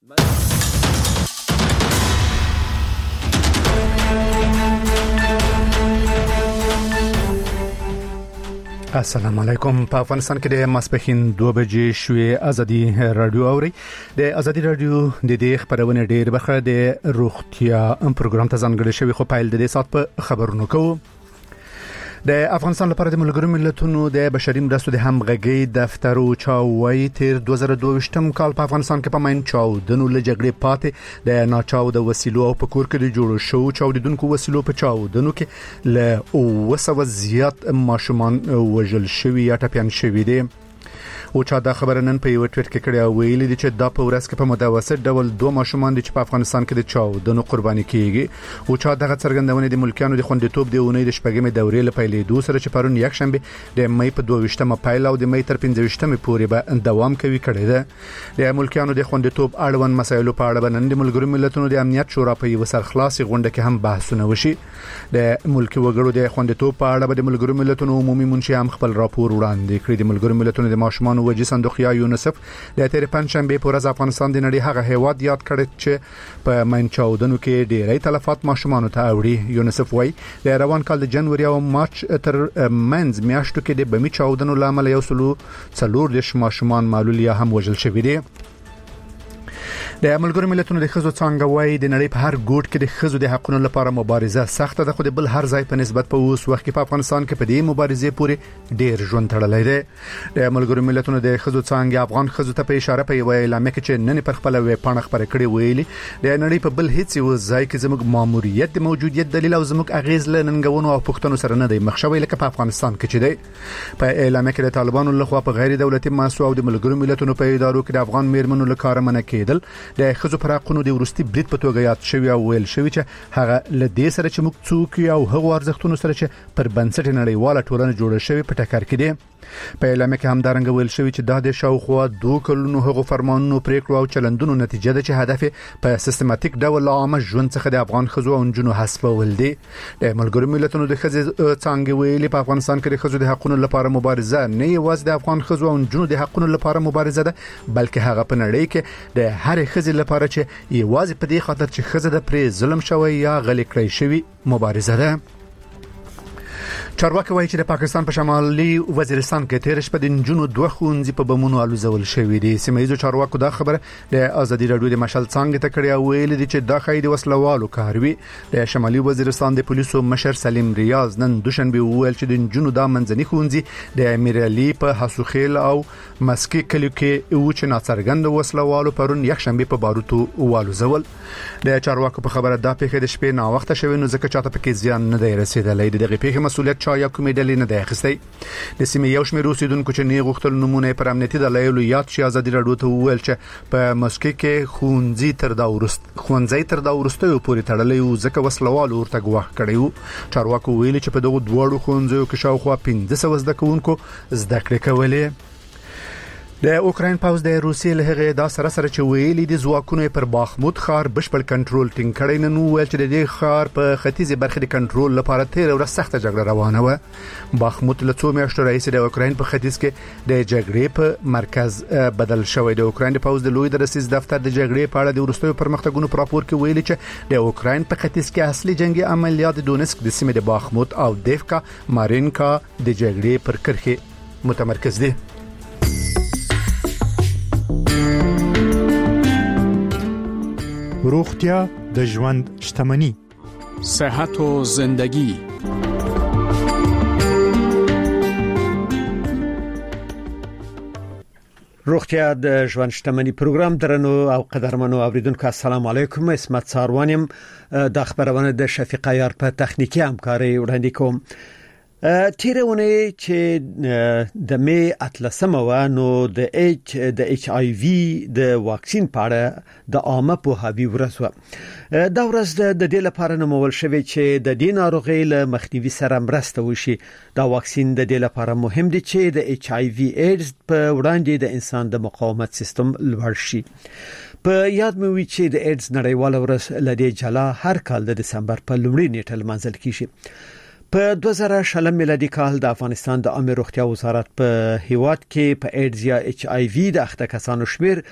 السلام علیکم. په افغانستان کې د ماسپښین 2 بجې شوې ازادي رادیو اوري. د ازادي رادیو د دې خبرونه ډېر برخه د روغتیا پروګرام ته ځانګړی شوی، خو پایل د دې سات په خبرونو کوو. د افغانستان لپاره د ملګرو ملتونو د بشري مرستو د همغږي دفتر او چاوي تیر 2022م کال په افغانستان کې په ماین چاودنو له جګړې پاتې د ناچاو د وسیلو او په کور کې د جوړو شو چاودیدونکو وسیلو په چاودنو کې له 200 زیات ماشومان وژل شوي یا ټپيان شوي دي. او چا دا خبره نن په یو ټویټ کې کړی ویلي دي چې دا په ورځ کې په متوسط ډول 2 ماشومان دي چې په افغانستان کې د چاودنو قرباني کیږي. او چا دغه څرګندونه د ملکیانو د خوندیتوب د اونۍ د شپږمې دورې لپاره د دوسر چې پرون یک شنبه د مې په 22مه پایل او د مې تر 15مه پورې به دوام کوي کړی ده. د ملکیانو د خوندیتوب اړوند مسایلو په اړه نن د ملګرو ملتونو د امنیت شورا په یو سرخلاصي غونډه کې هم بحثونه وشي. د ملکی وګړو د خوندیتوب په اړه د ملګرو ملتونو عمومي منشي هم خپل راپور وړاندې کړی. د ملګرو ملتونو د ماشومان وجې صندوق یا یونیسف د تیر پنځشنبه په ورځ افغانستان د نړۍ هغه هیواد یاد کړی چې په ماین چاودنو کې ډېری تلفات ماشومان ته اوړي. یونیسف وايي د روان کال د جنوري او مارچ تر منځ میاشتو کې د بمی چاودنو لامل یو سلو څلور د ماشومان معلول یا هم وژل شوي دي. د ملګرو ملتونو د خزو څنګه وای د نړۍ په هر ګوټ کې د خزو د حقوقو لپاره مبارزه سخته ده، خو د بل هر ځای په نسبت په اوس وخت کې په افغانستان کې په دې مبارزې پورې ډیر ژوند تړلی دی. د ملګرو ملتونو د خزو څنګه افغان خزو ته په اشاره په ویل لامل چې نن پر خپل وی پاڼه خبره کړې ویلي د نړۍ په بل هیڅ یو ځای کې زموږ ماموریت د موجودیت دلیل او زموږ اغیز لننګونو او پښتنو سره نه دی مخ شوی لکه په افغانستان کې چې دی. په اعلان کې د طالبانو لخوا په غیر دولتي مؤسسو او د ملګرو ملتونو په ادارو کې د افغان میرمنو لپاره منع کېدل د خزو پر حقوقو د ورستي برید په توګه یاد شوی او ویل شوی چې هغه لدې سره چې موږ څوک او هغه ارزښتونو سره چې پر بنسټ نړیواله ټولنه جوړه شوی په ټکر کې دي. په اعلان کې هم دارنګ ویل شوی چې دا د شاوخوا 2 کلونو هغه فرمانونو پریکړو او چلندونو نتیجه ده چې هدف په سیستماتیک ډول عامه ژوند څخه د افغان خزو او جنونو حسابول دي. د ملګرو ملتونو د خزو څنګه ویلي په افغانستان کې د خزو د حقوقو لپاره مبارزه نه یوازې د افغان خزو او جنونو د حقوقو لپاره مبارزه ده، بلکې هغه په نړۍ کې د هر خزې لپاره چې یوازې په دې خاطر چې خزه د پرې ظلم شوی یا غلي کړی شوی مبارزه ده. چارواکي وایي چې د پاکستان په شمالي وزیرستان کې تیر شپه د جنونو 2 ښوونځي په بمونو الوزول شوې دي. سیمایي چارواکو دا خبره د ازادي رادیو د مشال څنګه ته کړی او ویل دي چې دا خې د وسلوالو کاروي. د شمالي وزیرستان د پولیسو مشر سلیم ریاض نن دوشنبه ویل چې د جنونو د منځني ښوونځي د امیر علي په حسوخیل او مسکی کلیو کې او چې ناڅرګند وسلوالو پرون یک شنبه په باروتو والوزول. د چارواکو په خبره دا پیښه د شپې نا وخت شوی نو ځکه چاته پکې زیان نه دی رسیدلی. دغه پیښه مسؤلیت یا کومې ډلې نه دی اخیستی. د سیمې یو شمېر اوسیدونکو چې نه غوښتل نمونه پر امنیتي دلایلو یاد شي ازادي رادیو ته وویل چې په مسکی کې ښوونځي تر دا ورستیو پورې تړلې او ځکه وسلوالو ورته ګواښ کړی. چارواکو ویلي چې په دغه دوړو ښوونځیو کې شاوخوا 1500 زده کوونکو زده کړې کولې. د اوکراین پاوز د روسیې له هغه دا سره چې ویلي دي ځواکونه پر باخمود ښار بشپړ کنټرول ټینګ کړی نه نو ویل چې د دې ښار په ختیځي برخه د کنټرول لپاره تیر ورځ سخته جګړه روانه و. باخمود له څو میاشتو راهیسې د اوکراین په ختیځ کې د جګړې په مرکز بدل شوی. د اوکراین د پاوز د لوی درسیز دفتر د جګړې په اړه د ورستیو پرمختګونو په راپور کې ویلي چې د اوکراین په ختیځ کې اصلي جنگي عملیات دونسک د سیمې د باخمود او دیفکا مارینکا د جګړې پر کرښه متمرکز دي. روغتیا د ژوند شتمنی، صحت و زندگی. روغتیا د ژوند شتمنی پروګرام درنو او قدرمنو اوریدونکو السلام علیکم. اسمت ساروانیم د خبرونه د شفیق یار په تخنیکی همکاري وړاندې کوم. تیرونه چې د می اتلسمه و نو د ایچ آی وی د واکسین پاړه د عامه پوهاوی ورځ و. دا ورځ د دې لپاره نومول شوی چې د دې ناروغۍ له مخنیوي سره مرسته وشي. دا واکسین د دې لپاره مهم دی چې د ایچ آی وی ایډز په وړاندې د انسان د مقاومت سیستم لوړ شي. په یاد مې وی چې د ایډز نړیواله ورځ لدې جلا هر کال د دسمبر په لومړۍ نیټه لمانځل کیږي. په 2000 میلادي کال د افغانستان د عامه روغتیا وزارت په هیواد کې په ایډز یا ایچ آی وی د اخته کسانو شمیر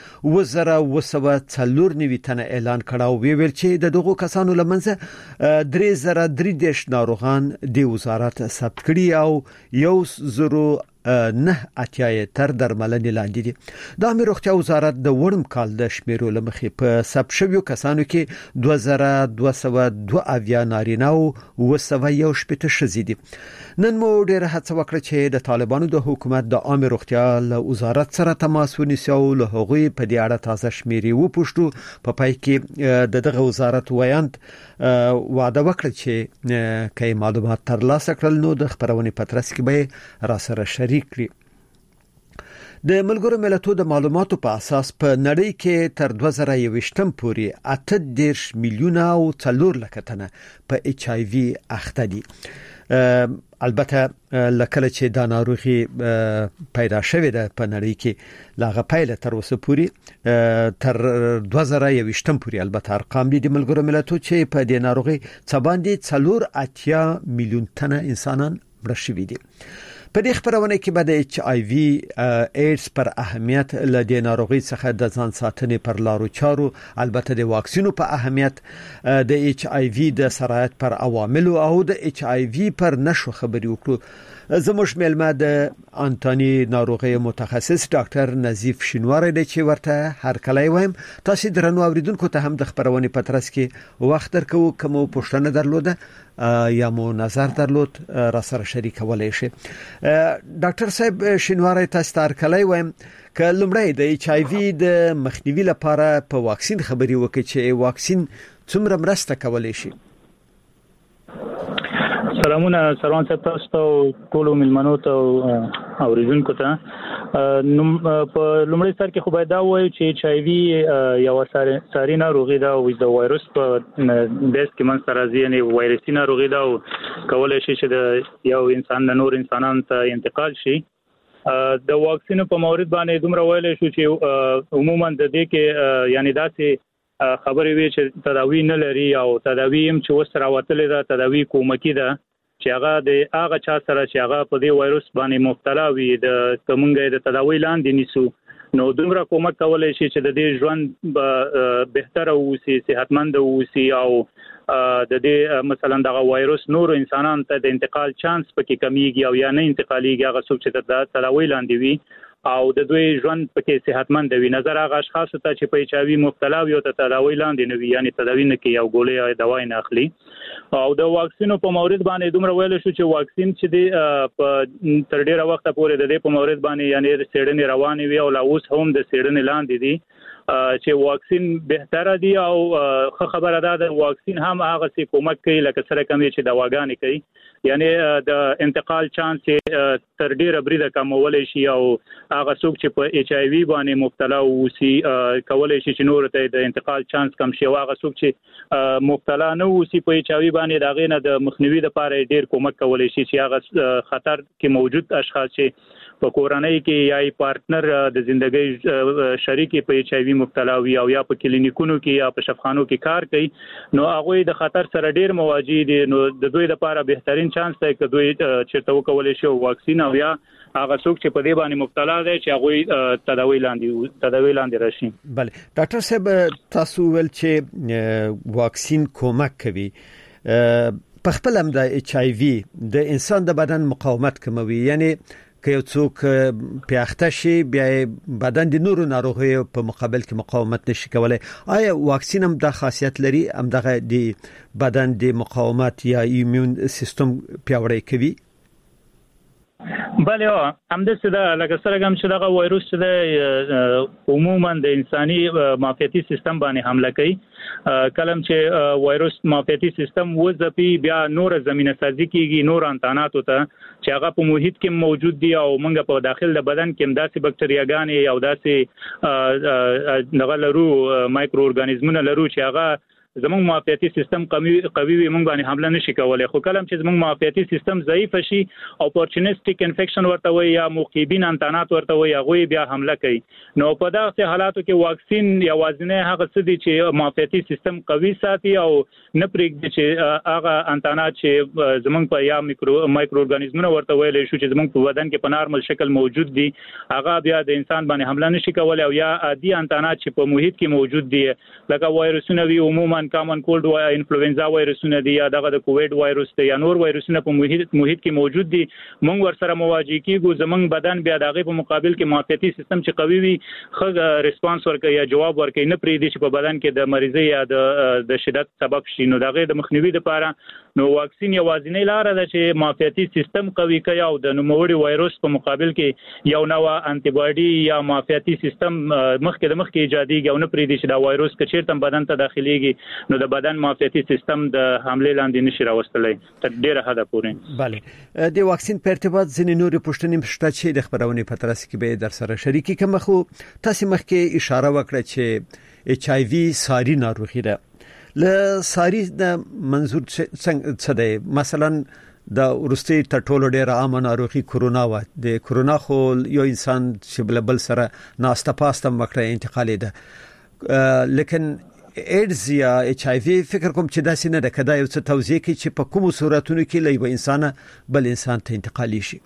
2294 تنه اعلان کړه او ویل چې د دغو کسانو لمنځه 3033 ناروغان د وزارت ثبت کړي او 109 تر درملنې لاندې دي. د عامه روغتیا وزارت د وړم کال د شمیرو لمخې په ثبت شویو کسانو کې 2202 نارینه او 211 ښځې دي. نن مو ډېر هڅه وکړه چې د طالبانو د حکومت د عامه روغتیا له وزارت سره تماس ونیسو او له هغوی په دې اړه تازه شمیرې وپوښتو. په پای کې دغه وزارت وایند وعده وکړه چې کای معلومات ترلاسه کړل نو د خبرونې پترس کې به را سره شریک کړي. د ملګرو ملتونو د معلوماتو په اساس په نړۍ کې تر 2021 پورې 18 میلیونه او 4 لک تنه په ایچ آی وی اخته دي. البته لکه چې دا ناروغي پیدا شوې ده په نړۍ کې لاغه پایله تر اوسه پورې تر 2021 پورې البته ارقام دي د ملګرو ملتونو چې په دې ناروغي څه باندې 4 میلیون تنه انسانان مړه شوي دي. په دې خبرونه کې به د ایچ آی وی ایډز پر اهمیت له دې ناروغي څخه د ځان ساتنې پر لارو چارو، البته د واکسینو په اهمیت، د ایچ آی وی د سرایت پر عوامل او د ایچ آی وی پر نشو خبرې وکړو. زموږ ملما د انټونی ناروغي متخصص ډاکټر نظیف شینواری دی چې ورته هر کله وایم تاسو درنو اوریدونکو ته هم د خبرونې پترس کې وخت درکو کوم پوښتنه درلوده یا مو نظر درلود را سره شریکولای شئ. ډاکټر صاحب شینواری تاسو ته هر کله وایم ک لمړی د ایچ آی وی د مخنیوي لپاره په واکسین خبري وکړي چې واکسین څومره مرسته کولای شي. سلامونه سروان صاحب تاسو ته ټول ملمنو ته اوریدونکو ته په لومړي سر کې خو باید دا وایو چې ایچ آی وی یو ساري ناروغي ده او د وایرس په بیس کې منځ ته راځي، یعنې وایرسي ناروغي ده او کولی شي چې د یو انسان د نور انسانانو ته انتقال شي. د واکسینو په مورد باندې دومره ویلی شو چې عموما د دې کې یعنې داسې خبرې وي چې تداوی نه لري او تداوی هم چې اوس راوتلې ده تداوی کومکی ده چې هغه د هغه چا سره چې هغه په دې وایرس باندې مبتلا وي د کومنګ د تداوی لاندې نیسو نو دومره کومک کولای شي چې د دې ژوند بهتر اوسي، صحتمند اوسي او د دې مثلا دغه وایرس نور انسانانو ته د انتقال چانس پکې کمیږي او یا نه انتقاليږي هغه څوک چې د تداوی لاندې وي او د دوی ژوند پکې صحتمند وي. نظر هغه اشخاص ته چې په ایچ آی وی مبتلا وي او ته تداوی لاندې نه وي، یعنی تداوی نه کوي او ګولۍ او دوا نه اخلي. او د واکسینو په مورد باندې دومره ویل شو چې واکسین چې دی په تر ډیره وخت پورې د دې په مورد باندې یعنی څېړنې روانې وي او لا اوس هم د څېړنې لاندې دي چې واکسین بهتره دی او خبره ده د واکسین هم هغه څه کومک کوي لکه سره کمی چې دواګانې کوي، یعنی د انتقال چانس تر ډیره بریده کمولای شي او هغه څوک چې په ایچ آی وی باندې مبتلا اوسي کولای شي چې نور ته د انتقال چانس کم شي او هغه څوک چې مبتلا نه اوسي په ایچ آی وی باندې دا غینه د مخنیوي لپاره ډیر کومک کولای شي چې هغه خطر کې موجود اشخاص چې په کورنۍ کې یا پارتنر د ژوندۍ شریک په ایچ آی وی مبتلا وي او یا په کلینیکونو کې یا په شفاخانو کې کار کوي نو هغه د خطر سره ډیر مواجه دي. نو د دوی لپاره بهترین چانس دی چې دوی چیرته وکولای شي واکسین او یا هغه څوک چې په دې باندې مبتلا دي چې هغه تداوی لاندې راشي. بله ډاکټر صاحب تاسو ول چې واکسین کومک کوي، په خپل هم د ایچ آی وی د انسان د بدن مقاومت کموي، یعنی که یو څوک پیاخته شي بیا بدن د نورو ناروغیو په مقابل کې مقاومت نشي کولای. آیا واکسین هم د خاصیت لري هم دغه د بدن د مقاومت یا ایمیون سیستم پیاوړی کوي؟ بله همداسې ده لکه څرنګه چې دغه وایرس چې ده عموما د انساني معافیتي سیستم باندې حمله کوي. کله چې وایرس معافیتي سیستم وځپي بیا نور زمینه سازي کیږي نور انتاناتو ته چې هغه په محیط کې موجود دي او موږ په داخل د بدن کې داسې بکټریاګانې او داسې دغه لرو مایکرو ارګانیزمونه لرو چې هغه زموږ معافیتي سیستم قوي وي موږ باندې حمله نشي کولای خو کلم چې زموږ معافیتي سیستم ضعیف شي اپورچونیسټیک انفیکشن ورته وي یا مقیبین انتانات ورته وي هغه بیا حمله کوي نو په دغه حالاتو کې واکسین یوازینی هغه څه دي چې معافیتي سیستم قوي ساتي او نه پرېږدي چې هغه انتانات چې زموږ په یا مایکرو ارګانیزمونه ورته ویل شو چې زموږ په بدن کې په نارمل شکل موجود دي هغه بیا د انسان باندې حمله نشي کولای او یا عادي انتانات چې په محیط کې موجود دي لکه وایرسونه وی عموما کامن کولډ او انفلوئنزا وایرسونه دي یا دغه د کووید وایرس ته یا نور وایرسونه په محیط کې موجود دي موږ ورسره مواجه کیږو زموږ بدن بیا دغه په مقابل کې معافیتي سیستم چې قوي وي خو ریسپانس ورکوي یا جواب ورکوي نه پریږدي چې په بدن کې د مریضي یا د شدت سبب شي نو دغه د مخنیوي لپاره نو واکسین یوازینی لار ده چې معافیتي سیستم قوي کوي او د نوموړي وایرس په مقابل کې یو نوع انټي باډي یا معافیتي سیستم مخکې ایجاديږي او نه پریږدي چې دا وایرس کچیرته بدن ته داخليږي نو د بدن معافیتي سیستم د حمله لاندې نشي راوستلای تر ډیره حده پورې bale د واکسین په ارتباط ځینې نور پوښتنې شته چې د خبرونه په ترڅ کې به در سره شریکي کوم خو تاسو مخکې اشاره وکړه چې ایچ آی وی ساری ناروغي ده له ساری د منظور څه دی مثلا د ورستي ټټولو ډیر عام ناروغي کورونا و د کورونا خو یو انسان چې بل سره ناسته پاسته مکړه انتقالي ده لیکن ایډز یا ایچ آی وی فکر کوم چې داسې نه ده کدا یو څه توضیح کوي چې په کومو صورتونو کې له انسان بل انسان ته انتقالي شي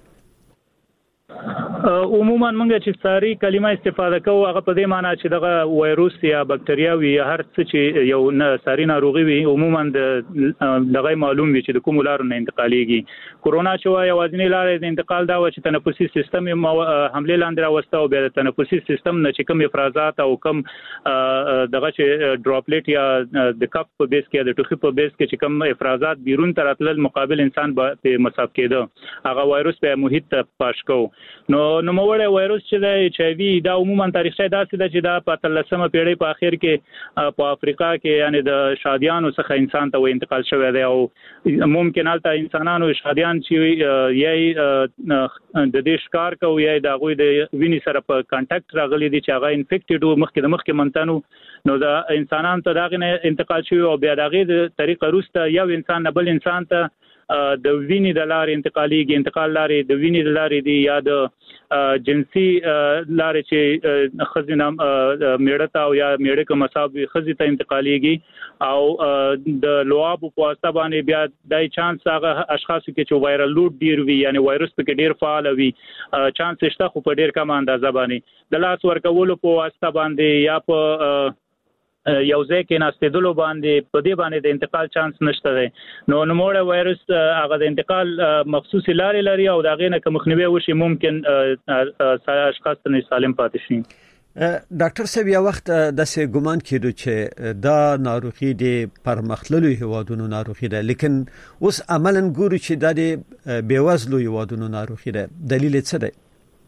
عموما موږ چې ساری کلمه استفاده کوو هغه په دې معنی چې دغه وایروس یا بکټریا وي هر څه چې یو ساری ناروغي وي عموما دغه معلوم وي چې د کوم لارو نه انتقاليږي کورونا چې یوازینی لار د انتقال دا و چې تنفسي سیستم حمله لاندې راوسته او بیا د تنفسي سیستم نه چې کوم افرازات او کوم دغه چې ډراپلیټ یا د کپ په بیس کې د ټوخي په بیس کې چې کوم افرازات بیرون تر اتل مقابل انسان په مصاب کېده هغه وایروس په محیط ته پاش کو نو موړی وایروس چې د ایچ آی وی دا عموما تاریخي داسې ده چې دا په 13مه پیړۍ په اخر کې په افریقا کې یعنی د شادیانو څخه انسان ته انتقال شوی دی او ممکن البته انسانانو شادیان چې یې د دې ښکار کوي یا د غوي د ویني سره په کانټاکټ راغلي دي چې هغه انفیکټډ مخکې منتنو نو دا انسانان ته داغه انتقال شوی او بیا دغه د طریقه روسته یو انسان نه بل انسان ته د ویني د لارې انتقال لارې د ویني د لارې دی یا د جنسي لارې چې خزینه میړه او یا میړه کوم مصاب خزي ته انتقاليږي او د لواب په واسطه باندې بیا دای چانس هغه اشخاص کې چې وایرل لوډ ډیر وي یعنی وایرس په کې ډیر فعال وي چانس شته خو په ډیر کم اندازه باندې د لاس ورکولو په واسطه باندې یا په یو ځای کې ناستېدلو باندې په دې باندې د انتقال چانس نشته دی نو نوموړی وایرس هغه د انتقال مخصوصي لارې لري او دا غینه که مخنیوي وشي ممکن اشخاص ته سالم پاتې شي ډاکټر صاحب یو وخت د سه ګمان کېدو چې دا ناروغي د پرمختللو هیوادونو ناروغي ده لیکن اوس عملاً ګورو چې د بیوزلو هیوادونو ناروغي ده دلیل څه دی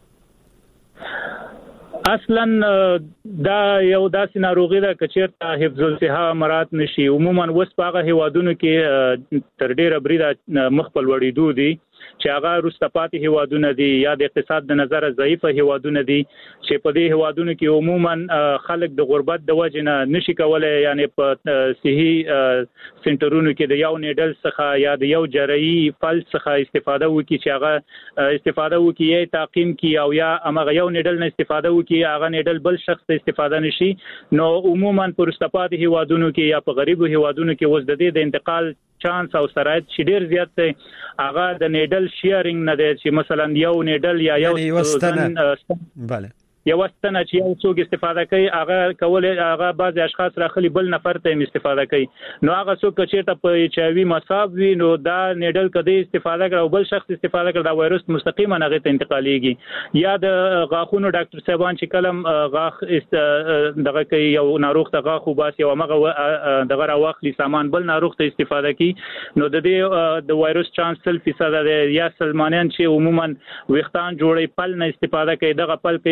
اصلا دا یو داسې ناروغي ده چې چیرته حفظ الصحه مراد نشي عموما وس پاغه هیوادونو کې تر ډیره بریده مخبل وړیدو دي چې هغه روسپاتي هیوادونه دي یا د اقتصاد د نظر ضعیف هیوادونه دي چې په دې هیوادونو کې عموما خلک د غربت د وجې نه نشي کولای یعنی په صحي سنټرونو کې د یو نیډل څخه یا د یو جراحي فلج څخه استفاده وکړي چې هغه استفاده وکړي یا تعقیم کی او یا هغه یو نیډل نه استفاده وکړي هغه نیډل بل شخص ته استفاده نشي نو عموما په روسپاتي هیوادونو کې یا په غریبو هیوادونو کې وز د دې د انتقال چانس او شرایط چې ډیر زیات دي هغه د نیډل شیرینګ نه دی چې مثلا یو نیډل یا یو بله یو ستنه چې یو څوک استفاده کوي هغه کول هغه بعض اشخاص راخلي بل نفر ته استفاده کوي نو هغه څوک چې ته په ایچ آی وی مصاب وي نو دا نیډل کدی استفاده کوي او بل شخص استفاده کوي دا وایرس مستقیما هغه ته انتقاليږي یا د غاښونو ډاکټر صاحبان چې کلم غاښ دغه کوي یو ناروغ ته غاښ وباس یو هغه دغه راوخلي سامان بل ناروغ ته استفاده کوي نو د دې د وایرس چانس 100% دی یا سلمانیان چې عموما وختان جوړي پل نه استفاده کوي دغه پل په یو شخص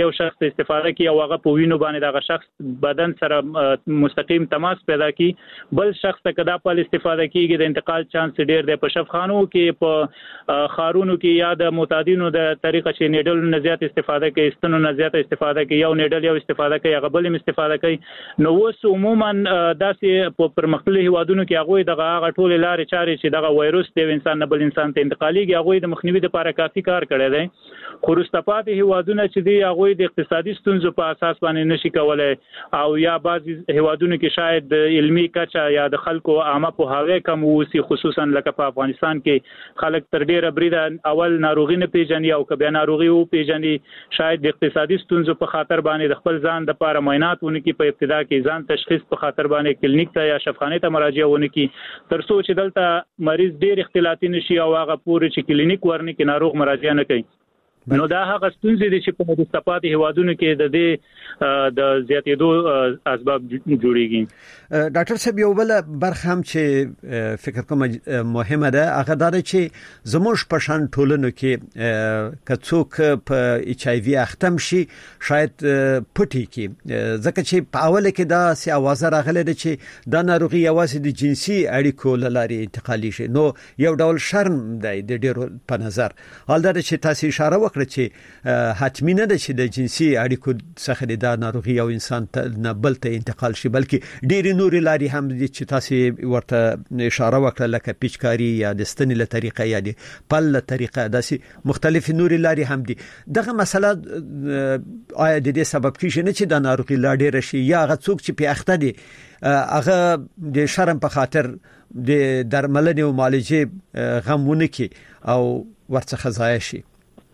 شخص استفاده کوي او هغه په وینو باندې دغه شخص بدن سره مستقیم تماس پیدا کوي بل شخص ته کدا په استفاده کیږي د انتقال چانس ډیر دی په شفخانو کې په خارونو کې یا د معتادینو د طریقه چې نیډل نه زیات استفاده کوي ستنو نه زیات استفاده کوي یو نیډل یو استفاده کوي هغه بل استفاده کوي نو اوس عموما داسې په پرمختللي هیوادونو کې هغه دغه ټول لارې چارې چې دغه وایروس د انسان نه بل انسان ته انتقاليږي هغه د مخنیوي لپاره کافي کار کړی دی خو وروسته هیوادونه چې دی هغه د اقتصادي ستونزو په اساس باندې نشي کولای او یا بعضی هیوادونو کې شاید د علمي کچا یا د خلکو عامه په هغه کم وسی خصوصا لکه په افغانستان کې خلک تر ډیره بریده اول ناروغي نه پیژني او کبه ناروغي او پیژني شاید د اقتصادي ستونزو په خاطر باندې د خپل ځان د لپاره معاینات ونکي په ابتدا کې ځان تشخیص په خاطر باندې کلینیک ته یا شفاخانه ته مراجعه ونکي تر څو چې دلته مریض ډیر اختلاطي نشي او هغه پورې چې کلینیک ورنه کې ناروغ مراجعه نه کوي نو دا هغه ستونزې دي چې په مستفاد هیوادونو کې د دې د زیاتېدو اسباب جوړیږي ډاکټر صاحب یو بل برخه هم چې فکر کوم مهمه ده هغه دا چې زموږ په شان ټولنو کې کڅوک په ایچ آی وی اختم شي شاید پټي کې ځکه چې په اوله کې دا سي आवाज راغله چې دا ناروغي یوازې د جنسي اړیکو لارې انتقالي شي نو یو ډول شرم دی د ډیرو په نظر حال دا چې تاسو اشاره وکړه چې حتمی نه ده چې د جنسي اړیکو څخه د ناروغي او انسان ته بل ته انتقال شي بلکې ډېری نورې لارې هم دي چې تاسو ورته اشاره وکړه لکه پیچکاری یا د ستنې له طریقې یا د پل له طریقې داسې مختلف نورې لارې هم دي دغه مسله آیا د دې سبب کیږي نه چې د ناروغي لا ډېر شي یا هغه څوک چې په اخته دي هغه د شرم په خاطر د درملنې او معالجې غمونه کی او ورڅخه ضایع شي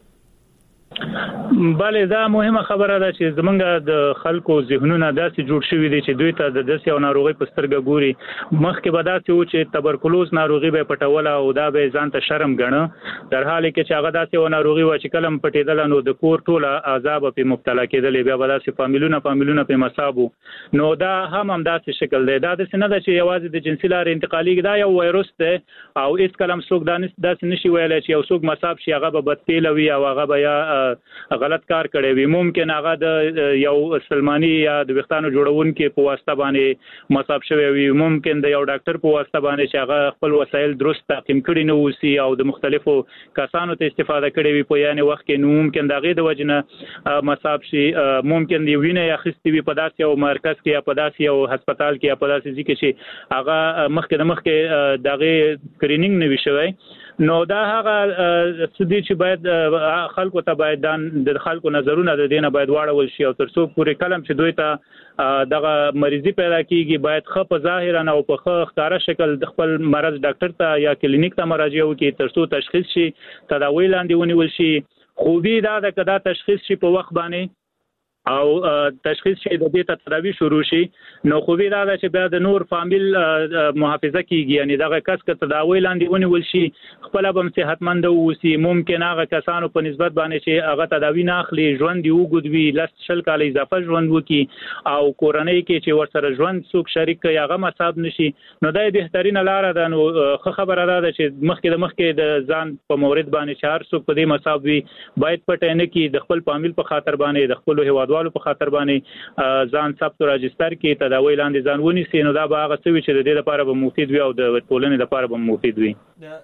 بله دا مهمه خبره ده چې زمونږ د خلکو ذهنونه داسې جوړ شوي دي چې دوی ته د داسې او ناروغي په سترګه ګوري مخکې به داسې و چې تبرکلوز ناروغي به پټوله او دا به ځان ته شرم ګڼه در حال کې چې هغه داسې او ناروغي و چې کلم پټېدل نو د کور ټوله عذاب په مبتلا کېدل بیا به داسې فامیلونه په مصابو نو دا هم داسې شکل دی دا د سینه د چې یوازې د جنسي لارې انتقالي دا یو وایروس دی او هیڅ کلم څوک داسې نشي ویلای چې یو څوک مصاب شي هغه به بدتیلوي او هغه به یا غلط کار کړی وي ممکن هغه د یو سلمانی یا د وختانو جوړونکو په واسطه باندې مصاب شوی وي ممکن د یو ډاکټر په واسطه باندې چې هغه خپل وسایل درست تعقیم کړي نه وسی او د مختلفو کسانو ته استفاده کړي وي په یانه وخت کې نو ممکن دغه د وجنه مصاب شي ممکن دی وینه یا خستې وي په داسې یو مرکز کې یا په داسې یو هسپتال کې یا په داسې ځای کې چې هغه مخکې دغه سکرینینګ نه وي شوی نو دا هغه سدي چې باید خلکو ته باید د خلکو نظرونه د دینه باید واړول شي او ترڅو پورې کلم چې دوی ته دغه مریضي پیدا کیږي باید خو په ظاهرا او په ښکارا شکل د خپل مرض ډاکټر ته یا کلینیک ته مراجعه وکړي ترڅو تشخیص شي تداوی لاندې ونیول شي خوبي دا د کدا تشخیص شي په وخت باندې او تشخیص شي د دې تداوی شروع شي نو خوبي دا چې بیا د نور فامیل محافظه کیږي یعنی دغه کس که تداوی لاندې ونیول شي خپل به صحتمند اوسي ممکن هغه کسانو په نسبت باندې چې هغه تداوی نه اخلي ژوند یو ګډوي لشل کال اضافه ژوند وکي او کورنۍ کې چې ورسره ژوند څوک شریک کوي هغه مصاب نشي نو دا بهترینه لار ده نو خبره ده چې مخکې د ځان په مورید باندې چار څوک په دې مصاب وي باید پټ نه کی د خپل فامیل په خاطر باندې د خپل هوادوالو په خاطر باندې ځان ثبت راجستر کې تداوی لاندې ځان ونیسي نو دا به هغه څه چې د دې لپاره به مفید وي او د ټولنې لپاره به مفید وي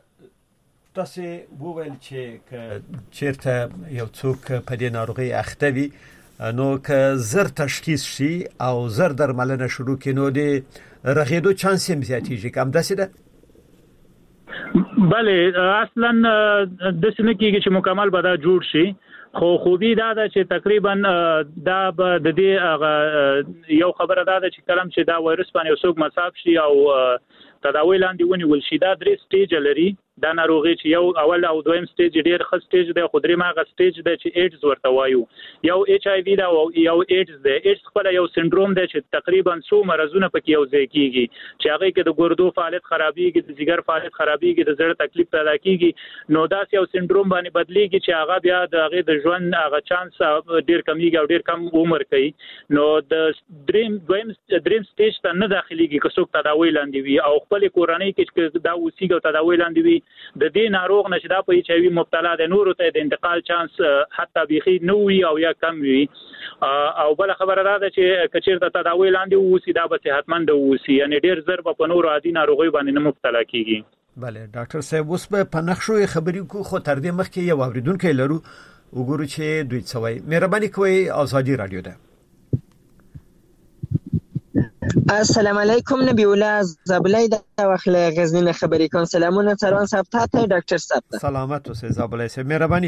تاسو وویل چې چیرته یو څوک په دې ناروغي اخته وي نو که زر تشخیص شي او زر درملنه شروع کړي نو د رغېدو چانس هم زیاتېږي کوم داسې ده بله اصلا د سینه کې چې مکمل به دا جوړ شي خو خوبي دا ده چې تقریبا دا به د دې یو خبره ده چې کلم چې دا وایروس باندې یو څوک مصاب شي او تداوی لاندې ونیول شي دا درې سټیج لري دا ناروغي چې یو اول او دویم سټیج ډیر ښه سټیج دی خو درې ماغه سټیج دی چې ایډز ورته وایو یو ایچ آی وی دا او یو ایډز دی ایډز خپل یو سندروم دی چې تقریبا 100 مرزونه پکې یو ځای کیږي چې هغه کې د ګردو فعالیت خرابېږي د جګر فعالیت خرابېږي د زړه تکلیف پیدا کیږي نو دا یو سندروم باندې بدلیږي چې هغه بیا د هغه د ژوند هغه چانس ډیر کمیږي او ډیر کم عمر کوي نو د دریم سټیج ته نه داخليږي که څوک تداوی لاندې وي او خپل کورنۍ کې دا اوسېږي او تداوی لاندې وي د دې ناروغ نشه دا په HIV مبتلا د نورو ته د انتقال چانس حتی بيخي نه وي او یا کم وي او بل خبره ده چې کچېرته تداوی لاندې اوسې دا به صحتمند اوسې یعنی ډېر زر په نورو عادي ناروغي باندې نه مبتلا کیږي. بله ډاکټر صاحب اوس په نقشو خبرې کو خو تر دې مخکې یو اوریدونکو لرو وګورو چې دوی څه وایي. مهرباني کوئ ازادي رادیو ده. السلام علیکم نبی الله زابلای د واخله غزنین خبرې کوم. سلامونه سروان صاحب ته ډاکټر صاحب. سلامت اوسئ زابلای صاحب. مهرباني.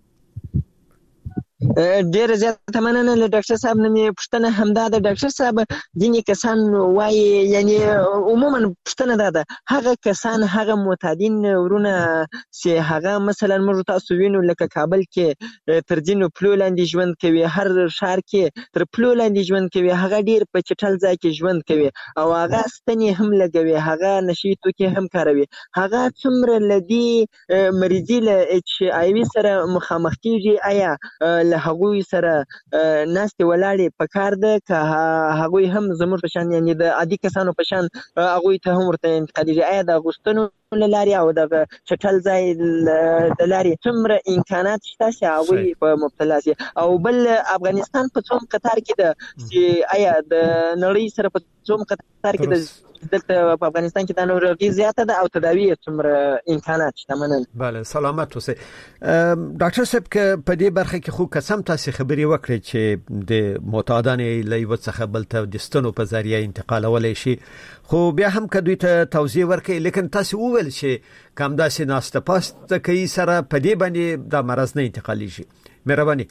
ډیر زیات مننه له ډاکټر صاحب نه مې پوښتنه همدا ده ډاکټر صاحب ځینې کسان وایي یعنی عموما پوښتنه ده هغه کسان هغه معتادین ورونه چې هغه مثلا موږ تاسو وینو لکه کابل کې تر ځینو پلو لاندې ژوند کوي هر شهر کې تر پلو لاندې ژوند کوي هغه ډیر په چټل ځای کې ژوند کوي او هغه ستنې هم لګوي هغه نشي توکي هم کاروي هغه څومره لدی مریضي له HIV سره مخامخ کیږي آیا هغوی سره ناستې ولاړې پکار ده که هغوی هم زموږ په شان یعنی د عادي کسانو په شان هغوی ته هم ورته انتقالېږي آیا د غوښتنو له لارې او د چټل ځای د لارې څومره امکانات شته چې هغوی په مبتلا شي او بل افغانستان په څوم قطار کې ده چې آیا د نړۍ سره په څوم قطار کې ده دلته په افغانستان کې د ناروغي زیاته ده او تداوی څومره امکانات شته. مننه. بله سلامت اوسئ. ډاکټر صاحب که په دې برخه کې خو قسم تاسو خبري وکړئ چې د معتادانې له یو څخه بل ته د ستنو په ذریعہ انتقالولای شي خو بیا هم که دوی ته توضیح ورکړئ لیکن تاسو وویل چې کوم داسې ناسته پاسته کوي سره په دې باندې دا مرض نه انتقالېږي. مهرباني.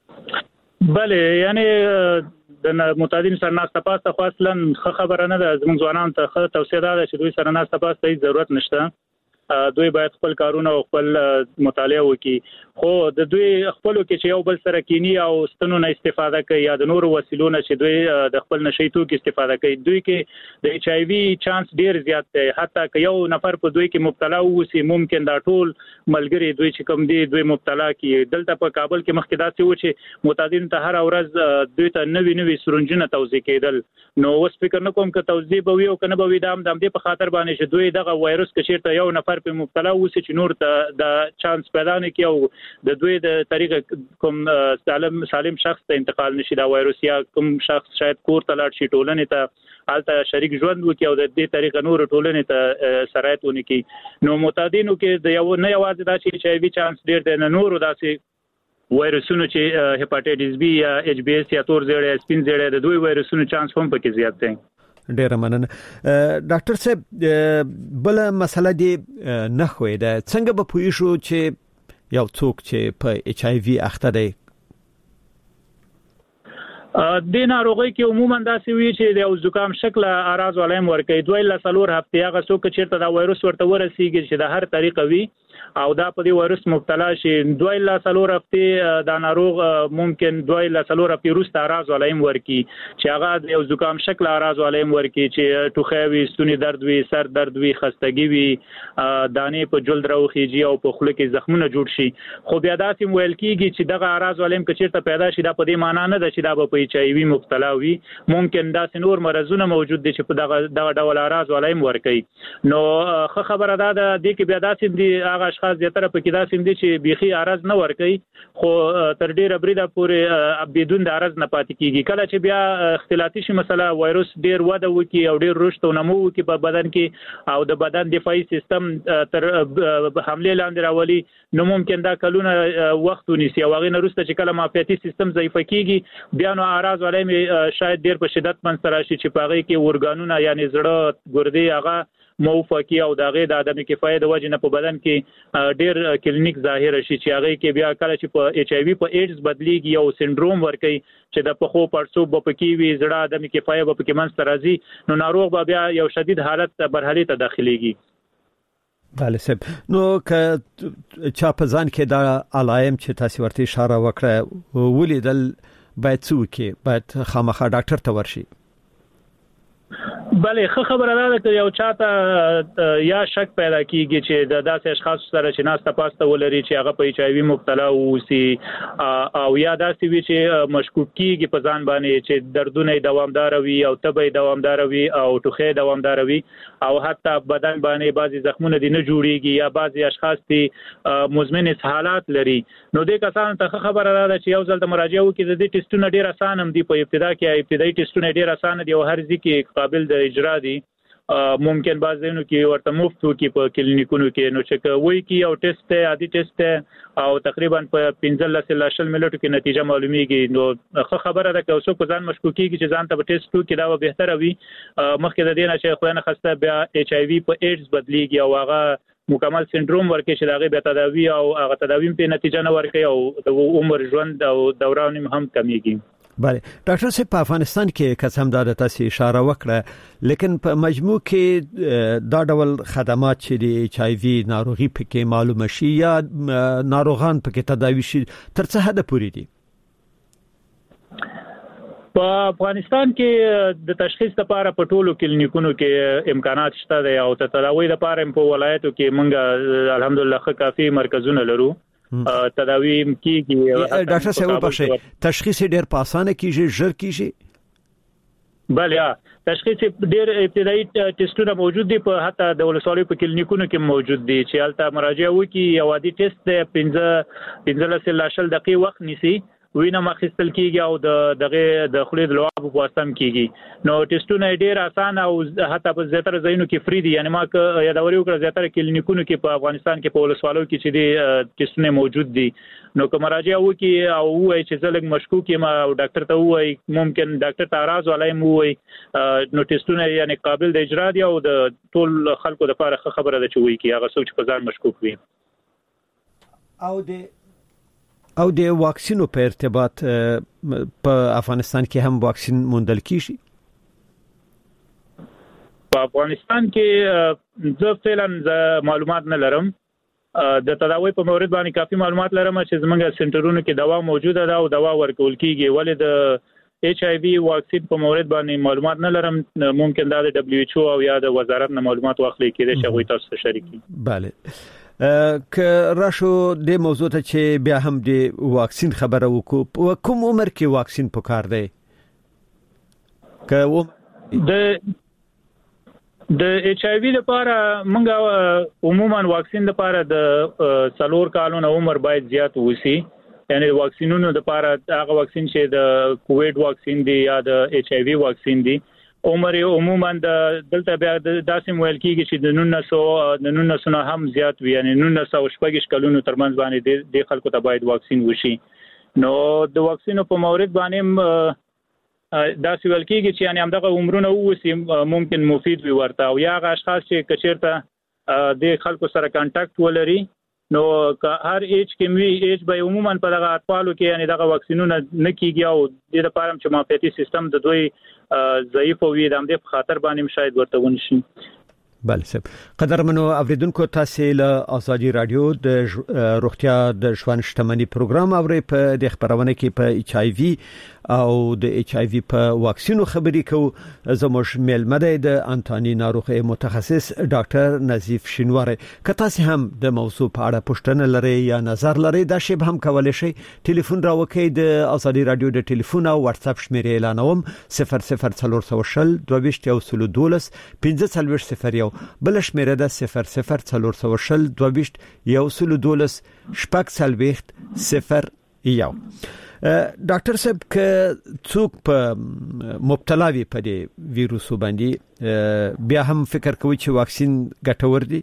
بله یعنی د معتادین سره ناسته پاسته خو اصلا خبره نه ده زموږ ځوانان ته توصیه ده چې دوی سره ناسته پاسته هیڅ ضرورت نشته دوی باید خپل کارونه او خپل مطالعه وکړي خو د دوی خپلو کې چې یو بل سره کینی او ستنو نه استفاده کوي یا د نورو وسیلو نه چې دوی د خپل نشي توکي استفاده کوي دوی کې د HIV چانس ډیر زیات دی حتی که یو نفر په دوی کې مبتلا ووسی ممکن دا ټول ملګری دوی چې کوم دی دوی مبتلا کی دلته په کابل کې مخکې داسې و چې معتادین ته هر ورځ دوی ته نوې سرنجونه توزیع کېدل نو اوس فکر نه کوم که توزیع به وي او کنه به وي د دې په خاطر باندې چې دوی دغه وایروس کې چیرته یو نفر په مبتلا ووسی چې نور ته د چانس پیدا نه کی او د دوی د طریقه کوم سالم شخص ته انتقال نشي دا وایروس یا کوم شخص شاید کور ته لاړ شي ټولنې ته حالته شریک ژوند وکي او د دې طریقه نور ټولنې ته سرایت ونکي نو معتادینو کې د یو نه یوازې دا چې HIV چانس ډیر دی نه نور داسې وایرسونو چې هپاتایټس بی یا HBS یا تور زیړی سپین زیړی د دوی وایرسونو چانس هم پکې زیات دی. ډیره مننه. ډاکټر صاحب بل مسله دی نه خوې ده څنګه به پوه شو چې یو څوک چې په HIV اخته دی د ناروغي کې عموما داسې وي چې د یو زکام شکل اعراض ولیم ورکې دوی له څلور هفته هغه څوک چې دا وایروس ورته ورسیږي چې د هر طریقه وي او دا په دې وایروس مبتلا شي دوی له څلور هفته دا ناروغ ممکن دوی له څلور هفته وروسته اعراض ولیم ورکې چې هغه د یو زکام شکل اعراض ولیم ورکې چې ټوخی وي ستوني درد وي سر درد وي خستګي وي دانې په جلد راوخیږي او په خوله کې زخمونه جوړ شي خو بیا داسې ویل کیږي چې دغه اعراض ولیم که چیرته پیدا شي دا په دې معنی نه ده چې دا به په HIV مبتلا وي ممکن داسې نور مرزونه موجود دي چې په دغه ډول اعراض ولیم ورکې نو خبره ده د دې کې بیا داسې دي هغه اشخاص زیاتره پکې داسې دي چې بيخي اعراض نه ورکې خو تر ډیره بریده پورې بدون د اعراض نه پاتې کیږي کله چې بیا اختلاطي شي مثلا وایروس ډیر وده وکي او ډیر رشد او نمو وکي په بدن کې او د بدن دفاعي سیستم تر حمله لاندې راولي نو ممکن دا کلونه وخت ونیسي او هغه وروسته چې کله معافیتي سیستم ضعیف کیږي بیا نو اعراض ولیم شاید ډیر په شدت منځ راشي چې په هغه کې ورګانونه یعنی زړه ګردې هغه موفقي او دغه د عدم کفایت د وجې نه په بدن کې ډیر کلینیک ظاهر شي چې هغه کې بیا کله چې په HIV په ایډز بدلیږي او سندروم ورکي چې د پخو پړسوب په کې وي زړه عدم کفایت په کې منځ راځي نو ناروغ بیا یو شدید حالت برحالي ته داخليږي. بله صاحب نو که چا په ځان کې دا علایم چې تاسو ورته اشاره وکړه ولیدل باید څه وکړي باید خامخا ډاکټر ته ورشي. بله خبره ده چې یو چاته یا شک پیدا کیږي چې د داسې اشخاص سره چې ناسته پاسته ولري چې هغه په ایچ آی وی مبتلا ووسی او یا داسې وي چې مشکوک کیږي په ځان باندې چې دردونه دوامدار وي او تبه دوامدار وي او ټوخه دوامدار وي او حتی بدن باندې بعضي زخمونه دي نه جوړيږي یا بعضي اشخاص دي مزمن حالات لري نو د کسانو ته خبره ده چې یو ځل د مراجعه وکړي د دې ټیسټونه ډیر اسانه هم دي په ابتدا کې ابتدایي ټیسټونه ډیر اسانه دي او هر ځکه قابل د اجرا دي ممکن بعضینو کې ورته مفت وکي په کلینیکونو کې نو چې وایي کې یو ټیسټ عادي ټیسټ او تقریبا په 15 لاشل ملټو کې نتیجه معلومیږي نو خبره ده چې اوسو ځان مشکوکیږي چې ځان ته ټیسټ وکي دا به بهتره وي مخکې د دې نه چې خو نه خسته بیا ایچ آی وی په ایډز بدلیږي او هغه مکمل سندروم ورکه چې دغه به تداوی او هغه تداوی په نتیجه نه ورکي او د عمر ژوند او دوران هم کمیږي بله ډاکټر صاحب په افغانستان کې قسم داده تاسو اشاره وکړه لیکن په مجموع کې دا ډول خدمات چې د ایچ آی وی ناروغي پکې معلومه شي یا ناروغان پکې تداوی شي تر څه حد پورې دي په افغانستان کې د تشخیص لپاره په ټولو کلینیکونو کې امکانات شته دي او د تداوی لپاره په ولایتو کې موږ الحمدلله کافي مرکزونه لرو تداوی کیږي ډاکټر صاحب په تشخیص ډیر په اسانه کیږي ژر کیږي بله تشخیص ډیر ابتدایي ټیسټونه موجود دي په حتی د ولسوالیو په کلینیکونو کې موجود دي چې البته مراجعه وکي یو عادي ټیسټ د 15 لاشل دقیقې وخت نیسي وینه مخستل کیږي او د خولې د لعاب په واسطه کیږي نو ټیسټونه ډیر اسانه او حتی په زیاتره ځایونو کې فری دي یعنی ما که یادوري وکړه زیاتره کلینیکونو کې په افغانستان کې په ولسوالو کې چې دي ټیسټونه موجود دي نو که مراجعه وکي او وایي چې زلګ مشکوک یم او ډاکټر ته وایي ممکن ډاکټر ته راز ولایم وایي نو ټیسټونه یعنی قابل د اجرا دي او د ټول خلکو لپاره خبره ده چې وایي کې هغه څوک چې په ځان مشکوک وي او د واکسینو په ارتباط په افغانستان کې هم واکسین موندل کیږي په افغانستان کې زه فعلا معلومات نه لرم د تداوی په مورد باندې کافي معلومات لرم چې زموږ سنټرونو کې دوا موجوده ده او دوا ورکول کیږي ولې د ایچ آی وی واکسین په مورد باندې معلومات نه لرم ممکن دا د دبليو ایچ او یا د وزارت نه معلومات واخلي کېږي چې غوي تاسو شریکي bale که راشو د موضوع ته چې بیا هم د واکسین خبره وکړو کوم عمر کې واکسین پکار دی که د ایچ آی وی لپاره موږ عموما واکسین لپاره د 4 کالونو عمر باید زیات وسی یعنی واکسینونو لپاره هغه واکسین چې د کووید واکسین دی یا د ایچ آی وی واکسین دی عمر عموما د دلته بیا داسې ویل کیږي چې د 1900 نه هم زیات وي یعنی 1900 کلونو ترمنځ باندې د خلکو ته باید واکسین وشي نو د واکسینو په مورد باندې داسې ویل کیږي چې یعنی همدغه عمرونه ووسی ممکن مفید وي ورته او یا هغه اشخاص چې کچیرته د خلکو سره کانټاکټ ولري نو که هر ایج کې وی ایج به عموما په دغه اطفالو کې یعنی دغه واکسینونه نه کیږي او د لپاره چې معافیتي سیستم د دوی ضعیف وي د همدې په خاطر باندې شاید ورته ونشي بله صاحب قدرمنو اوریدونکو تاسو له ازادي رادیو د روغتیا د ژوند شتمنۍ پروګرام اوري په د خبرونه کې په ایچ آی وی او د ایچ آی وی په واکسینو خبرې کوو زموږ میلمه د انټونی ناروغي متخصص ډاکټر نظیف شینواری که تاسو هم د موضوع په اړه پوښتنه لرئ یا نظر لرئ دا شی هم کولای شئ ټلیفون راوکړئ د ازادي رادیو د ټلیفون او واتس اپ شمیرې اعلانوم 00412 22 15 بل شمیره ده 00412 22 شپږ سلويخت 01 ډاکټر صاحب که څوک په مبتلا وي په دې ویروس باندې بیا هم فکر کوي چې واکسین ګټور دی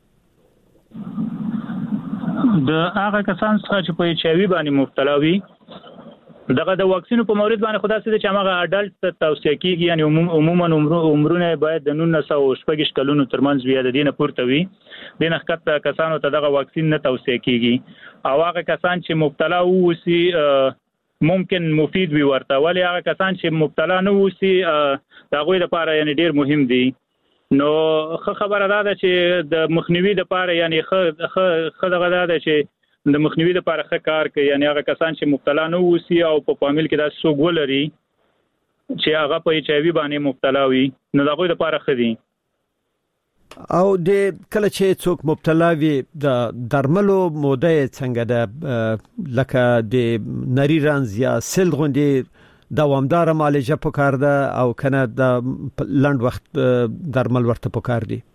د هغه کسان چې په ایچ آی وی باندې مبتلا وي دغه د واکسینو په مورد باندې خدا سي چې هغه اډلټ توصيه کیږي یعنی عموما عمرونه باید د 1900 کلونو ترمنځ وي د دینه پورته وي د نخکت کسانو ته دغه واکسین نه توصيه کیږي او هغه کسان چې مبتلا ووسی ممکن مفید وي ورته ولی هغه کسان چې مبتلا نه ووسی دغه لپاره یعنی ډیر مهم دي نو خبره ده چې د مخنیوي لپاره یعنی خدغه ده چې د مخنیوي لپاره ښه کار کوي یعنی هغه کسان چې مبتلا نه ووسی او په فامیل کې دا سوګ ولري چې هغه په ایچ آی وی باندې مبتلا وي نو دغه لپاره خدي او د کله چې څوک مبتلا وي د درملو موده څنګه ده لکه د نری رنز یا سل غوندي دوامدار معالجه پکار ده او کنه د لند وخت درمل ورته پکار دي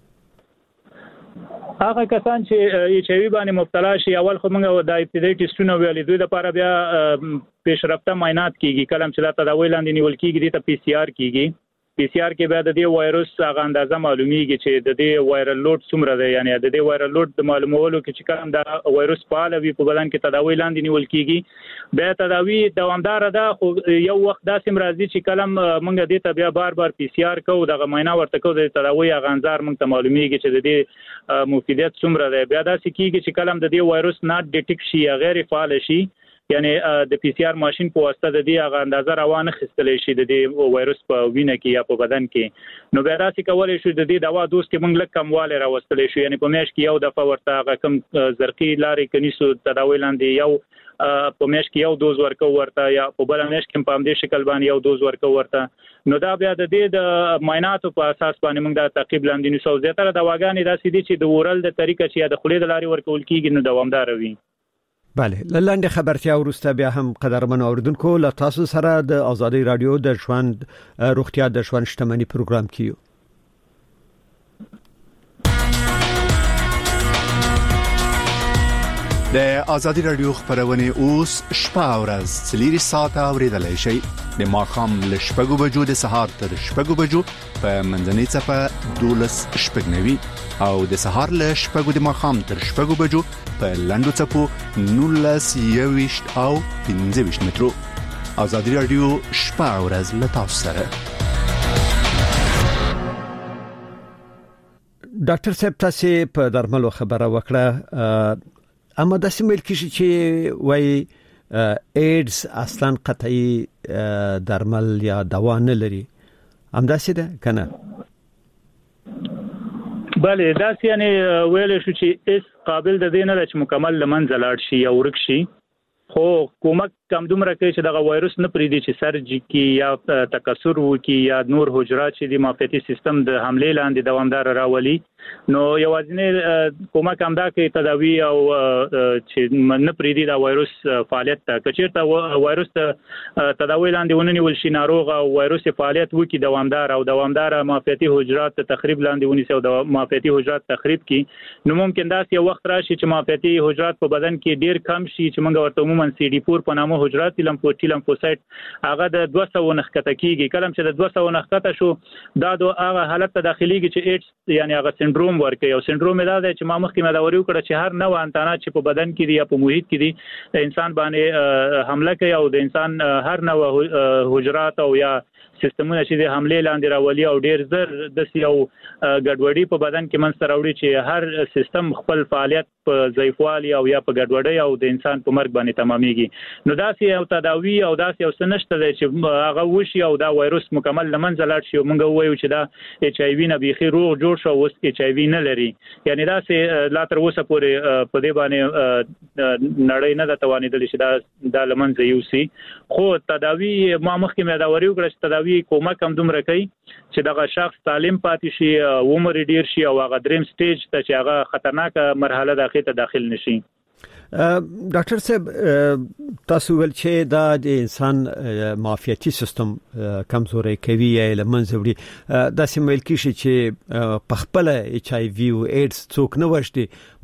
هغه کسان چې ایچ آی وی باندې مبتلا شي اول خو موږ د ابتدایي ټیسټونه ویلې دوی لپاره بیا پیشرفته معاینات کیږي کله چې لا تداوی لاندې نیول کیږي د پی سی آر کیږي پی سی آر کې بیا د دې وایروس هغه اندازه معلومیږي چې د دې وایرل لوډ څومره دی یعنی د دې وایرل لوډ د معلومولو کې چې کوم د وایروس فعال وي په بدن کې تداوی لاندې نیول کیږي بیا تداوی دوامدار ده خو یو وخت داسې راځي چې کلم موږ دې ته بیا بار پی سی آر کوو دغه معاینه ورته کوو د تداوی هغه انظار موږ ته معلومیږي چې د دې مفیدیت څومره دی بیا داسې کیږي چې کلم د دې وایروس نات ډیټیک شي یا غیر فعال شي یعنی د پی سی آر ماشين په واسطه د دې هغه اندازه روانه خستلې شي د دې وایروس په وینه کې یا په بدن کې نو بیا داسې کولای شي د دې دوا دوز کې موږ لکه کمواله راوستلې شو یعنی په میاشت کې یو دفعه ورته هغه کم زرقي لارې کنيسو تداوی لاندې یو په میاشت کې یو دوز ورکو ورته یا په بل میاشت کې په همدې شکل باندې یو دوز ورکو ورته نو دا بیا د دې د معایناتو په اساس باندې موږ د تعقیب لاندې نو څو زیاتره دواګانې داسې دي چې د اورل د طریقه چې د خولې د لارې ورکول کیږي نو دوامدار وي بله لاندې خبرتیا ورسته بیا هم قدرمن اوریدونکو له تاسو سره د آزادي رادیو د ژوند روغتیا د ژوند شتمنۍ پروګرام کیو د آزادي رادیو خبرونه اوس شپه او ورځ سلیری ساعت اوریدلای شئ د ماخام له شپږو بجو د سهار تر شپږو بجو په منځنۍ صفه 12 شپږنوي او د سهار له شپږو د ماخام تر شپږو بجو په لندو صفو 19 او 15 مترو آزادي رادیو شپه او ورځ له تاسو سره ډاکټر صاحب تاسو په درملو خبره وکړه اما د سیمل کې چې وای ایډز اصلا قطعي درمل یا دوا نه لري همداسې ده کنه بله داسې یعنی ویل شو چې اس قابل د دینه چې مکمل لمنځه لاړ شي یا ورک شي خو کومک کم دومره کوي چې دغه وایروس نه پریدي چې سرجی کې یا تکثر وکي یا نور حجرات چې د معافیتي سیستم د حمله لاندې دوامدار راولي نو یوازینی کومک هم دا کوي تداوی او چې نه پریدي دا وایروس فعالیت ته کچیرته وایروس تداوی لاندې ونیول شي ناروغ او وایروس فعالیت وکي دوامدار معافیتي حجرات تخریب لاندې ونیسي او د معافیتي حجرات تخریب کی نو ممکن دا یو وخت راشي چې معافیتي حجرات په بدن کې ډیر کم شي چې موږ ورته عموما سی ډي 4 په نامه حجرات لیمفوسایت هغه د 200 نخکته کیږي کلم چې د 200 نخکته شو دا د هغه حالت ته داخليږي چې ایډز یعنی هغه سندروم ورکوي او سندروم دا دی چې ما مخکې مداوري وکړه چې هر نوع انتانات چې په بدن کې دي یا په محیط کې دي د انسان باندې حمله کوي او د انسان هر نوع حجرات او یا سیستمونه چې د حمله لاندې راولي او ډیر زر د یو ګډوډي په بدن کې منځ راوړي چې هر سیستم خپل فعالیت په ضعیفوالي او یا په ګډوډي او د انسان په مرګ باندې تمامېږي نو داسې یو تداوی او داسې یو سنشته دی چې هغه وشي او دا وایروس مکمل لمنځه لاړ شي او موږ وایو چې دا ایچ آی وی نه بيخي روغ جوړ شو اوس ایچ آی وی نه لري یعنی داسې لا تر اوسه پورې په دې باندې نړۍ نه د توانیدل چې دا لمنځه یوسي خو تداوی ما مخکې مداوري وکړه چې تداوی کومک هم دومره کوي چې دغه شخص سالم پاتې شي عمر ډیر شي او هغه دریم سټیج ته چې هغه خطرناک مرحله ته داخل نشي ډاکټر صاحب تاسو ول چې دا د انسان معافیتي سیستم کمزوري کوي یا لمنځه وړي دا سیمل کې چې په خپل ایچ آی وی او ایډز څوک نه وشتي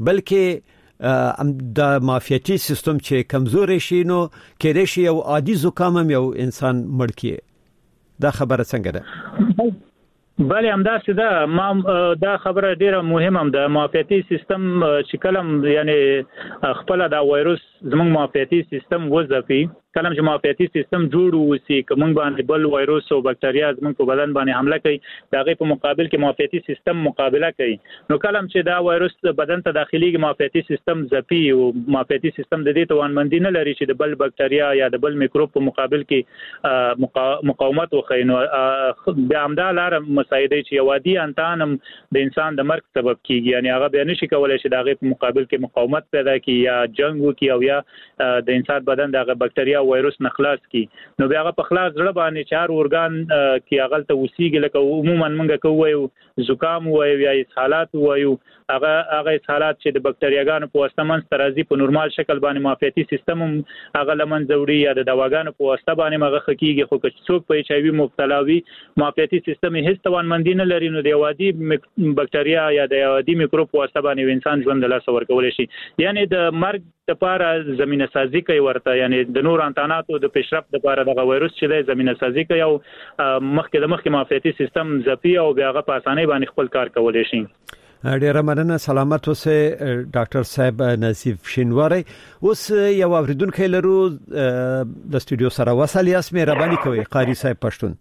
بلکې د معافیتي سیستم چې کمزوري شي نو کېدای شي یو عادي زکام هم یو انسان مړ کی دا خبره څنګه ده بله همداسې ده ما دا خبره ډیره مهمه ده معافیتي سیستم چې کلم یعنی خپل دا وایروس زموږ معافیتي سیستم وظیفي کلم چې معافیتي سیستم جوړ وسی کوم باندې بل وایروس او بکټریا زموږ په بدن باندې حمله کوي داغه په مقابل کې معافیتي سیستم مقابله کوي نو کلم چې دا وایروس بدن ته داخليږي معافیتي سیستم ځپي او معافیتي سیستم د دې توانمندي نه لري چې د بل بکټریا یا د بل میکروب په مقابل کې مقاومت وکړي نو بیا همدا لار مساعده چې یوادي انتانم د انسان د مرګ سبب کیږي یعنی هغه به نشي کولای چې داغه په مقابل کې مقاومت پیدا کړي یا جنگ وکړي او یا د انسان بدن دغه بکټریا دا وایروس نخلاص کی نو بیا هغه په خلاص زړه باندې چار اورګان کې هغه ته وسیږي لکه عموما موږ کوو زکام وایو یا اسهالات وایو هغه اسهالات چې د بکټریاګانو په واسطه منځ راځي په نورمال شکل باندې معافیتي سیستم هغه لمن زوري یا د دواګانو په واسطه باندې مغه خکېږي خو که څوک په HIV مبتلا وي معافیتي سیستم هیڅ توانمندي نه لري نو د یوادي بکټریا یا د یوادي میکروب په واسطه باندې انسان ژوند له لاسه ورکول شي یعنی د مرګ لپاره زمينه سازي کوي ورته یعنی د نور انتاناتو د پیشرفت لپاره د وایروس چې د زمينه سازي کوي او مخکې معافیتي سیستم ځپي او بیا هغه په اسانۍ باندې خپل کار کولای شي ډیره مننه سلامت اوسه ډاکټر صاحب نصیف شینواری اوس یو اوریدونکو لرو د استودیو سره وصل یاست مهرباني کوئ قاری صاحب پښتون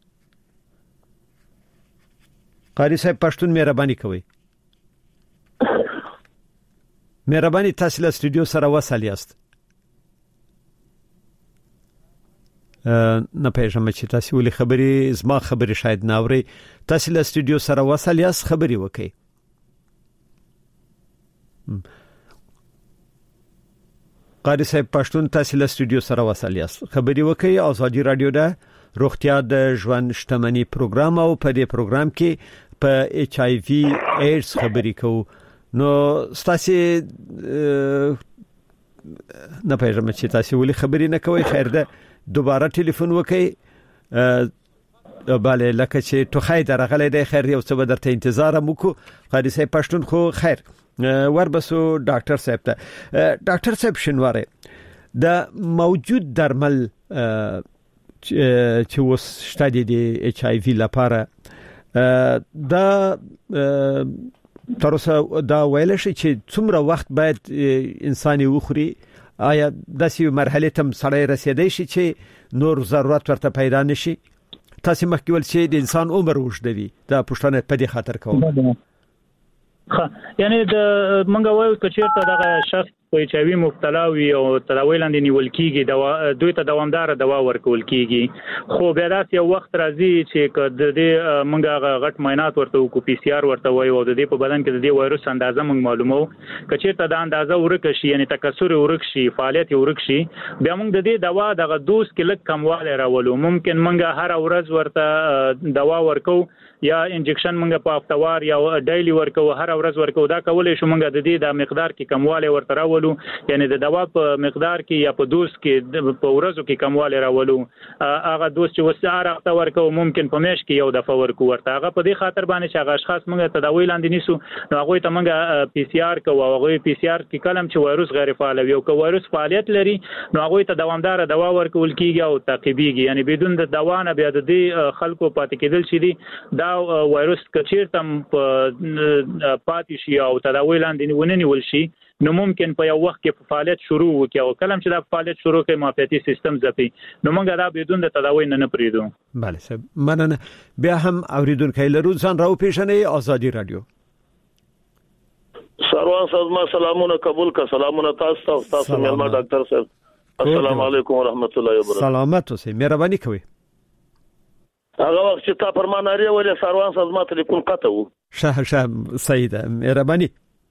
مهرباني کوئ مهرباني تاسو له استودیو سره وصل یاست نه پېژنم چې تاسو ولې خبري زما خبري شاید ناوري تاسو له استودیو سره وصل یاست خبري وکئ قاری صاحب پښتون تاسو له استودیو سره وصل یاست خبري وکئ ازادي رادیو ده روغتیا د ژوند شتمنۍ پروګرام او په دې پروګرام کې په HIV ایډز خبري کوو نو تاسو نه پېژنم چې تاسو ولې خبري نه کوئ خیر ده دوباره ټلیفون وکئ bale لکه چې توخی درغلې د خیر یو څه درته انتظار مکو قاری صاحب پښتون خو خیر وربسو ډاکټر صاحب ته ډاکټر صاحب شینواری د موجود درمل چې وس شته د HIV لپاره دا تر اوسه دا ویل شي چې څومره وخت باید انساني وخوري آیا داسې مرحله تم سړی رسیدای شي چې نور ضرورت ورته پیدا نشي تاسو مخکې ول چې د انسان عمر وژدوي دا پښتنه په دې خاطر کوم یعنی د منګه وایو چې دغه شخص په HIV مبتلا وي او تداوی لاندې نیول کیږي دوی ته دوامدار دوا ورکول کیږي خو بیا داسې یو وخت راځي چې د دې منګه غټ معاینات ورته کو PCR ورته وایي او د دې په بدن کې د دې وایروس اندازه موږ معلومو کچېرته د اندازه ورک شي یعنی تکثر ورک شي فعالیت ورک شي بیا موږ د دې دوا دغه دوز کې لږ کمواله راولو ممکن منګه هر ورځ ورته دوا ورکو یا انجکشن منګه په هفتوار یا ډیلی ورکو هر ورځ ورکو دا کولای شو منګه د دې د مقدار کې کمواله ورته راولو یعنی د دوا په مقدار کې یا په دوز کې په ورځو کې کمواله راولو هغه دوز چې وساره هفته ورکو ممکن په میاشت کې یو دفعه ورکو ورته هغه په دې خاطر باندې چې هغه اشخاص موږ تداوی لاندې نیسو نو هغه ته موږ PCR کوو هغه PCR کې کلم چې وایروس غیر فعال وي او که وایروس فعالیت لري نو هغه ته دوامدار دوا ورکول کیږي او تعقیبيږي یعنی بدون د دوا نه بیا د دې خلکو پاتې کېدل شي دي دا وایروس کچیرتم پاتې شي او تداوی لاندې ونیول شي نو ممکن په یو وخت کې فعالیت شروع وکړي او کلم چې دا فعالیت شروع کوي معافیتي سیستم ځپي نو موږ دا بدون د تداوی نه پریدو bale صاحب مننه بیا هم اوریدونکو لرو ځان راو پیژنې ازادي رادیو سروان صاحب ما سلامونه قبول کا سلامونه تاسو مېلمه ډاکټر صاحب السلام علیکم ورحمت الله وبرکاته سلامات اوسئ مهرباني کوئ هغه وخت چې تا فرماناري ولې سروان صاحب ما ټلیفون قطع وو شه سیده مهرباني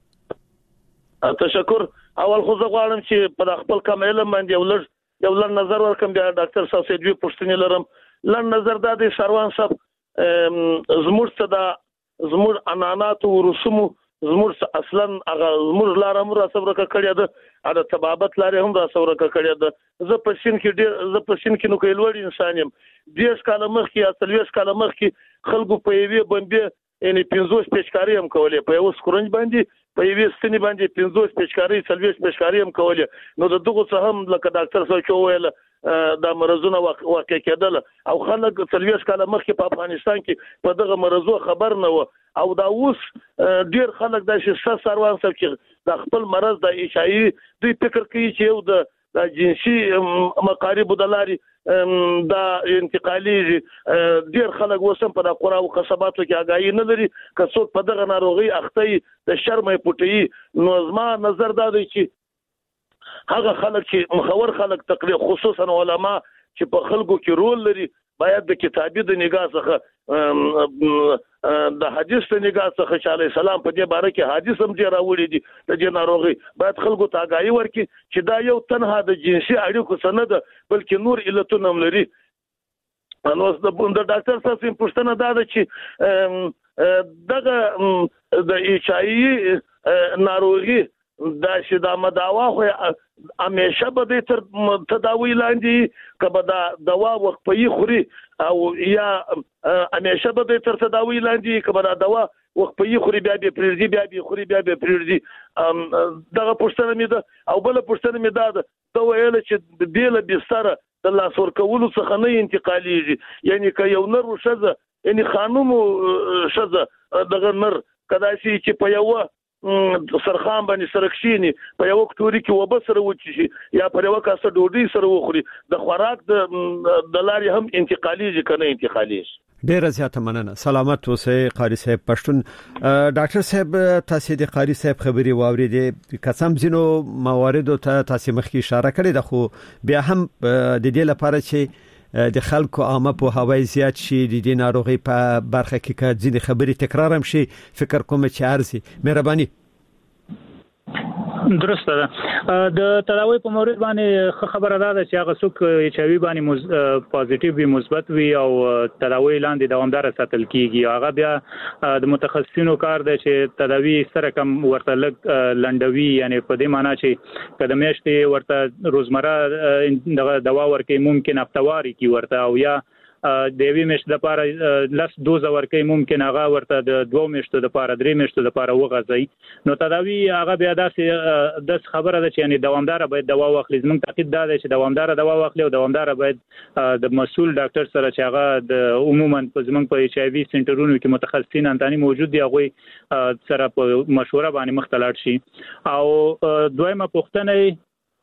تشکر اول خو زه غواړم چې په خپل کم علم باندې یو لږ نظر ورکم بیا ډاکټر صاحب سې دوی پوښتنې لرم لږ نظر دا دی سروان صاحب زموږ څه دا زموږ انانات او رسوم زموږ اصلا هغه زموږ لار امر صبر کړی ده دا تبابت لار هم را صبر کړی ده زه په سین کې نو کوي لوړ انسان يم 10 کاله مخکې یا 30 کاله مخکې خلکو په یوې باندې یعنی 50 پیشکاری هم کولې په یو سکرنج باندې په یوې ستنې باندې 50 پیشکاری 40 پیشکاری هم کولې نو دغه څه هم لکه ډاکټر صاحب ویل دا مرزونه واقع کېدل او خلک 40 کاله مخکې په افغانستان کې په دغه مرزو خبر نه و او دا اوس ډیر خلک د شې سروان صاحب چې د خپل مرز د HIV دوی فکر کوي چې یو د جنسي مقارب د لاري دا انتقالي ډیر خلک وسم په قرا او قصباتو کې آگاهی نه لري که څوک په دغه ناروغي اخته د شرمې پټي نو زما نظر دا دی چې هغه خلک چې مخور خلک تقریبا خصوصا علما چې په خلکو کې رول لري باید د کتابي د نگاه څخه د حدیث د نگاه څخه چې علی السلام په دې باره کې حدیث هم دی راوړي دي د دې ناروغي باید خلکو ته آگاهي ورکړي چې دا یو تنها د جنسي اړیکو څخه نه ده بلکې نور علتونه هم لري. نو د ډاکټر صاحب پوښتنه دا ده چې دغه د ایچ آی ناروغي دا چې دا مداوا خو همیشه به د تر تداوی لاندې کبه دا دوا وخت په خوري او یا همیشه به د تر تداوی لاندې کبه دا دوا وخت په خوري بیا به پریږدي بیا به خوري بیا به پریږدي. دغه پوښتنه مې ده او بل پوښتنه مې دا ویل چې بیل بستر د لاس ورکولو څخه نه انتقالېږي یعنی که یو نر شزه یعنی خانم شزه دغه نر کداسي چې په یو سرخان باندې سرکشيني په یو کټوري کې وبسره وچی یا په یو کاسه ډوډۍ سره وخوري د خوراک د لارې هم انتقالېږي کنه انتقالېږي. ډیر زیاته مننه. سلامت اوسئ قاری صاحب پښتون. ډاکټر صاحب تاسو د قاری صاحب خبري واوریدې قسم زینو مواردو ته تاسو مخکې اشاره کړې ده خو بیا هم د دې لپاره چې د خلکو عامه په هوای زیات شي د دې ناروغي په برخه کې که ځینې خبرې تکرار هم شي فکر کوم چې ارزي مهرباني. درسته ده د تداوی په مورید باندې خبره ده چې هغه څوک ایچ آی وی باندې پوزټیو وي مثبت وي او تداوی لاندې دوامدار ساتل کیږي هغه بیا د متخصصینو کار دی چې تداوی سره کم ورته لګ لنډوي یعنی په دې معنی چې کله میاشتې ورته روزمره دغه دوا ورکې ممکن هفتواري کی ورته او یا د یوې میاشتې لپاره لس دوزه ورکې ممکن هغه ورته د 2 میاشتو لپاره 3 میاشتو لپاره وغځي. نو تداوی هغه بیا داسې د خبره ده چې یعنی دوامدار باید دوا واخلي. زموږ تاکید دا دی چې دوامدار دوا واخلي او دوامدار باید د مسول ډاکټر سره چې هغه د عموما په زموږ په ایچ آی وی سنټرونو کې متخصصین انتاني موجود دي هغه سره په مشوره باندې مختلط شي. او دویمه پوښتنه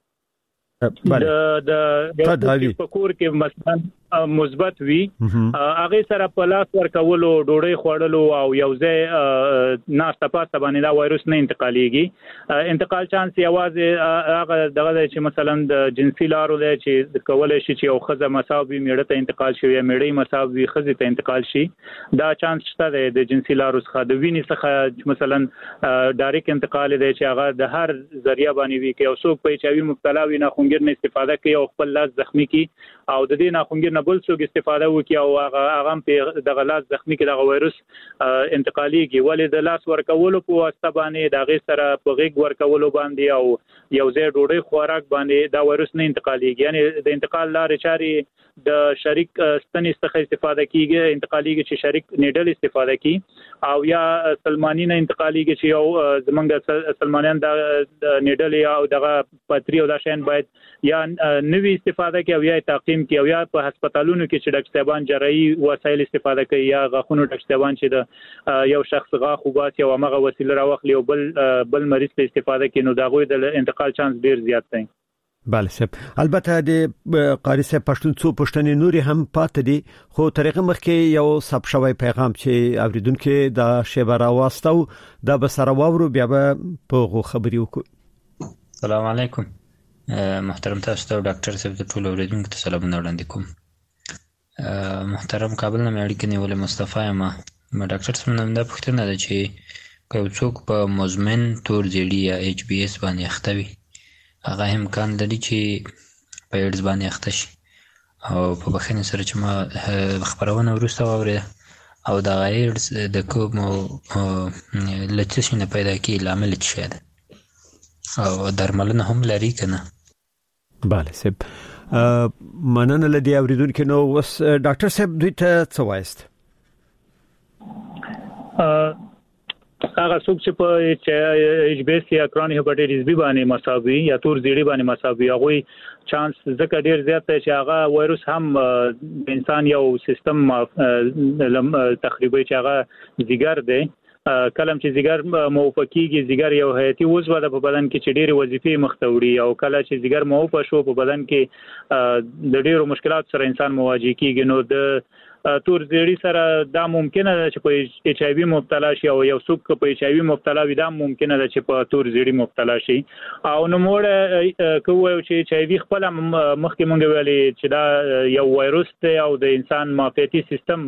د پکور کې مثلا مثبت وي هغه سره په لاس ورکولو ډوډۍ خوړلو او یو ځای ناشته پاسته باندې دا وایروس نه انتقالېږي. انتقال چانس یوازې هغه دغه چې مثلا د جنسي لارو دی چې کولای شي چې یو خزه مساوي میړه ته انتقال شي یا میړې مساوي خزه ته انتقال شي دا چانس شته د جنسي لارو څخه. د وینې څخه مثلا ډایرکټ انتقال دی چې هغه د هر ذریعہ باندې وي کې او څوک په ایچ آی وی مبتلا وي نه خونګر نه استفاده کوي او خپل لاس زخمی کی او د دې نه خونګر بل څوک استفاده وکي او هغه په دغه لاس زخمی کې دغه وایروس انتقالېږي. ولې د لاس ورکولو په واسطه باندې دغه سره په غیږ ورکولو باندې او یو ځای ډوډۍ خوراک باندې دا وایروس نه انتقالېږي. یعنی د انتقال لارې چاري د شریک ستنې څخه استفاده کیږي انتقالېږي چې شریک نیډل استفاده کی او یا سلمانی نه انتقالېږي چې یو زمونږ سلمانیان د نیډل یا دغه پاتری او دا شین باید یا نوی استفاده کوي او یا تعقیم کوي او یا په هسپتالونو کې چې ډاکټر صاحبان جراحي وسایل استفاده کوي یا غاښونو ډاکټر صاحبان چې د یو شخص غاښ وباسي او هغه وسیله راوخلي او بل مریض ته استفاده کوي نو دغه د انتقال چانس ډیر زیات دی. بله صاحب البته د قاری صاحب پښتون څو پښتنې نوري هم پاتې دي خو طریقه مخکې یو سب شوی پیغام چې اوریدونکو د شیبه راوستو د بسره واورو بیا په خبري وکړو. السلام علیکم محترم تاسو ته ډاکټر صاحب د ټولو اوریدونکو ته سلامونه وړاندې کوم. محترم کابل نه اړیکې نیولې مصطفی ما ډاکټر صاحب نن دا پوښتنه ده چې که څوک په مزمن تور زیړی یا ایچ بی اس باندې اخته وي هغه امکان لري چې په ایډز باندې اخته شي او په بخښنې سره چې ما خبرونه وروسته واورېده او د ایډز د کوم لچې نه پیدا کیږي لامل څه ده او درملنه هم لري کنه. بله صاحب مننه لدی اوریدونکو نو وس ډاکټر صاحب دوی ته څه وایست؟ هغه څوک چې په ایچ بی اس یا کرونیک هپاټایټس بی باندې مساوي یا تور زیړی باندې مساوي هغه چانس ځکه ډیر زیات دی چې هغه وایروس هم د انسان یو سیستم تخریبي چې هغه ځیګر دی کلم چې ځیګر موفقيږي ځیګر یو حیاتي عضو ده په بدن کې چې ډېری وظیفې مختوړي او کله چې ځیګر موفق شو په بدن کې د ډېرو مشکلات سره انسان مواجه کیږي نو د تور زیړی سره دا ممکنه ده چې په ایچ آی وی مبتلا شي او یو څوک په ایچ آی وی مبتلا وي دا ممکنه ده چې په تور زیړی مبتلا شي او نو موږ کوو چې ایچ آی وی خپل مخکې مونږ ویلي چې دا یو وایروس دی او د انسان معافیتي سیستم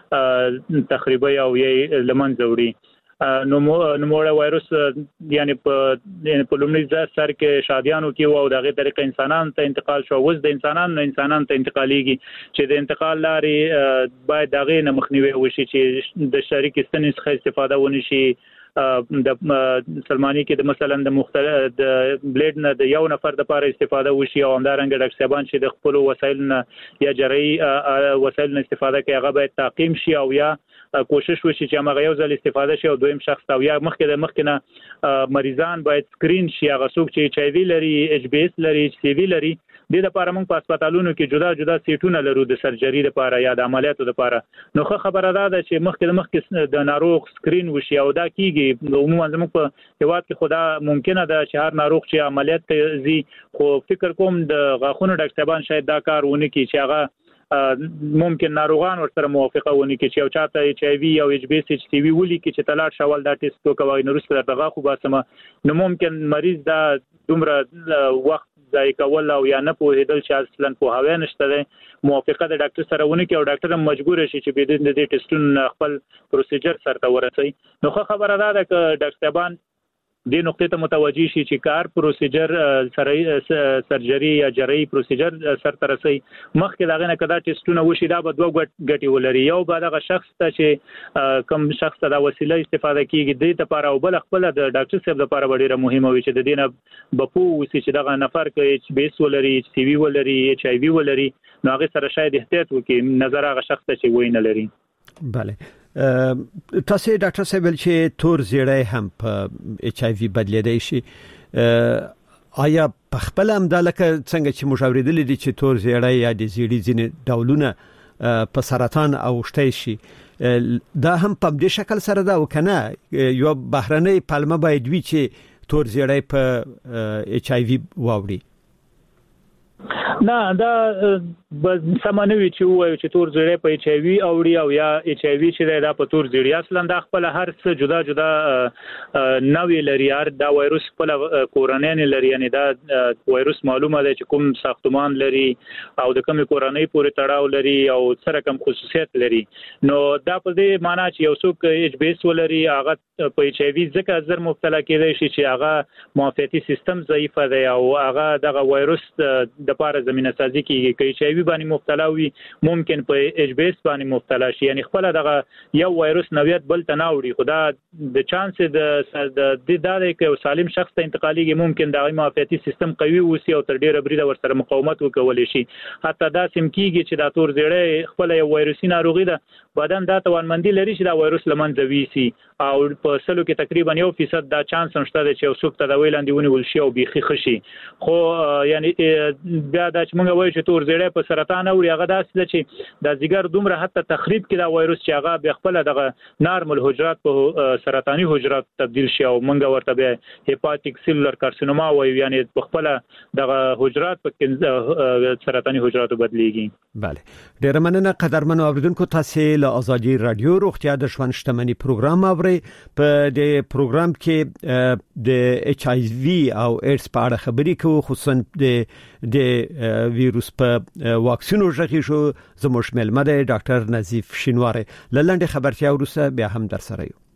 تخریبي او یې لمنځه وړي نو موږ وایروس یعنی په لومړي سر کې شادیانو کې او دغه طریقې انسانانو ته انتقال شو وز د انسانانو ته انتقالېږي چې د انتقال لارې باید دغه نه مخنیوي وشي چې د شریک ستنې څخه استفاده ونشي د سلمانی کې د مثلا د مختلف د بلیډ نه د یو نفر د لپاره استفاده وشي او همدارنګه ډاکټر صاحبان چې د خپل وسایل نه یا جراحي وسایل نه استفاده کوي هغه باید تعقیم شي او یا کوشش وشي چې هغه یو ځل استفاده شي او دویم شخص او یا مخکې نه مریضان باید سکرین شي هغه څوک چې ایچ آی وی لري ایچ بی اس لري ایچ سی وی لري د لپاره موږ په هسپتالونو کې جدا جدا سیټونه لرو د سرجری لپاره یا د عملیاتو لپاره نو خبره ده چې مخکې د ناروغ سکرین وشي او دا کیږي عموما زموږ په هیواد کې خدا ممکنه ده چې هر ناروغ چې عملیات کوي خو فکر کوم د غاښونو ډاکټر صاحبان شاید دا کار ونه کوي چې هغه ممکن ناروغان ورسره موافقه ونی کې چې یو چاته ایچ آی وی او ایچ بی اس ایچ سی وی ولي کې چې تلاړ شوال دا ټیسټ وکوي نو رسله دغه خو باسمه نو ممکن مریض دا دومره وخت ځای کول او یا نه پوهیدل چې اصلا په هوا نشته ده موافقه د ډاکټر سره ونی کې او ډاکټر هم مجبور شي چې به د دې ټیسټونو خپل پروسیجر سره ورسي نو خبره ده چې ډاکټر صاحبان د نقطې ته متوجي شي چې کار پروسیجر سرجری یا جراحي پروسیجر سره ترسي مخکې داغه نه کدا ټیسټونه وشي دا به دوه ګټي ولري یو به دغه شخص ته چې کم شخص ته دا وسیله استفاده کیږي د لپاره او بل خپل د ډاکټر صاحب لپاره ډیره مهمه وي چې د دینه بپو وسی چې دغه نفر کې ایچ بی اس ولري ایچ سی وی ولري ایچ آی وی ولري نو هغه سره شاید احتیاط وکړي نظر هغه شخص ته چې وینه لري بله تاسو ډاکټر صاحب چې تور زیړی هم په ایچ آی وی بدلیدای شي آیا په خپل هم د لکه څنګه چې مشاوریدل دي چې تور زیړی یا د زیړی ځینې ډولونه په سرطان اوشته شي دا هم په دې شکل سره دا وکنه یو بهرنۍ پلمه باید وی چې تور زیړی په ایچ آی وی واوړي نه دا سمانوي چې وایي چې تور زیړی په ایچ آی وی اوړي او یا ایچ آی وی چې دا په تور زیړی اصلا دا خپل هر څه جدا جدا نوې لري هر دا وایروس خپل کورونین لري یعنی دا وایروس معلومه ده چې کوم ساختمان لري او د کوم کورونی پورې تړاو لري او سره کوم خصوصیت لري نو دا په دې معنی چې یو څوک ایچ بی اس ولري هغه په ایچ آی وی ځکه زر مبتلا کېدای شي چې هغه معافیتي سیستم ضعیف دی او هغه دغه وایروس د لپاره زمينه سازي کیږي چې ایچ آی وی باندې مبتلا وي ممکن په ایچ بی اس باندې مبتلا شي یعنی خپل دغه یو وایروس نویت بل تناوړي خدا د چانس د دغه یو سالم شخص ته انتقالېږي ممکن د معافیتي سیستم قوي وسی او تر ډیره بریده ورسره مقاومت وکولای شي حتی دا سم کیږي چې دا تور زیړی خپل یو وایروسي ناروغي ده بدن دا توانمندي لري چې دا وایروس لمنځه ویسي او په سلو کې تقریبا 1% دا چانس نشته چې یو څوک ته دا ویلاندې ونیول شي او بيخي خشي خو یعنی بیا دا چې موږ وایو چې تور زیړی په سرطان او هغه داسې چې د ځګر دومره حتی تخریب کې دا وایروس چې هغه به خپل دغه نارمل حجرات په سرطاني حجرات تبديل شي او موږ ورته به هپاتیک سیلولر کارسینوما وایو یعنی په خپل دغه حجرات په سرطاني حجراتو بدليږي بله ډیر مننه قدرمنو اوریدونکو تاسو له ازادي رادیو روغتیا د ژوند شتمنۍ پروګرام اورئ په دې پروګرام کې د ایچ آی وی او ایډز په اړه خبرې کوو خصوصا د ویروس په واکسینو ژغې شو زموږ ملمه د ډاکټر نظیف شینواری لاندې خبرتیا وروسته بیا هم در سره یو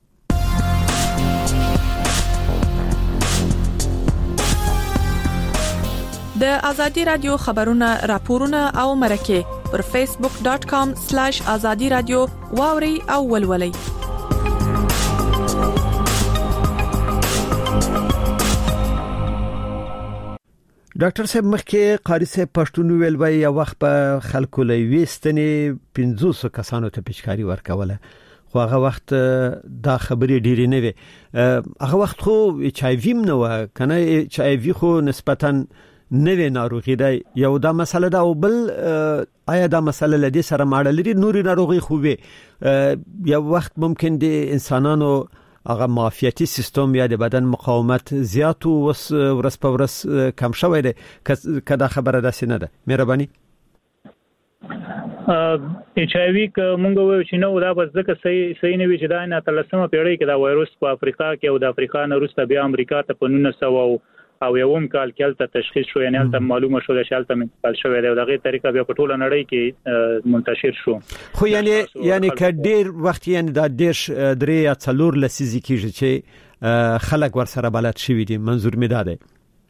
د ازادي رادیو خبرونه راپورونه او مرکه پر facebook.com/azadi radio واوري او ولولي ډاکټر صاحب مخکې قاری صاحب پښتون ویل وای یو وخت په خلکو لوي ستنې 500 کسانو ته پیچکاری ورکوله خو هغه وخت دا خبرې ډېرې نه وي هغه وخت خو ایچ آی وی نو کنه ایچ آی وی خو نسبتاً نوې ناروغي ده یو دا مسله ده او بل آیا دا مسله لدی سره ماړه لري نوري ناروغي خو وي یو وخت ممکن دي انسانانو هغه معافیتي سیستم یا د بدن مقاومت زیات او ورس په ورس کم شوی دی کدا خبره ده سینه ده مهرباني ایچ آی وی ک مونږ وایو چې نو دا بس ځکه صحیح نه وی چې دا نه تلسمه پیړۍ کې دا وایروس په افریقا کې او د افریقا نه وروسته بیا امریکا ته په 1900 او یوم کال کې الته تشخیص شو، یعنی الته معلومه شو چې الته منتقل شوی دی او دغه طریقه بیا په ټوله نړۍ کې منتشر شو. خو یعنی کډیر وخت یعنی دا ډیر درې یا څلور لسیزې کېږي چې خلک ورسره بلد شوي دي، منظور می ده.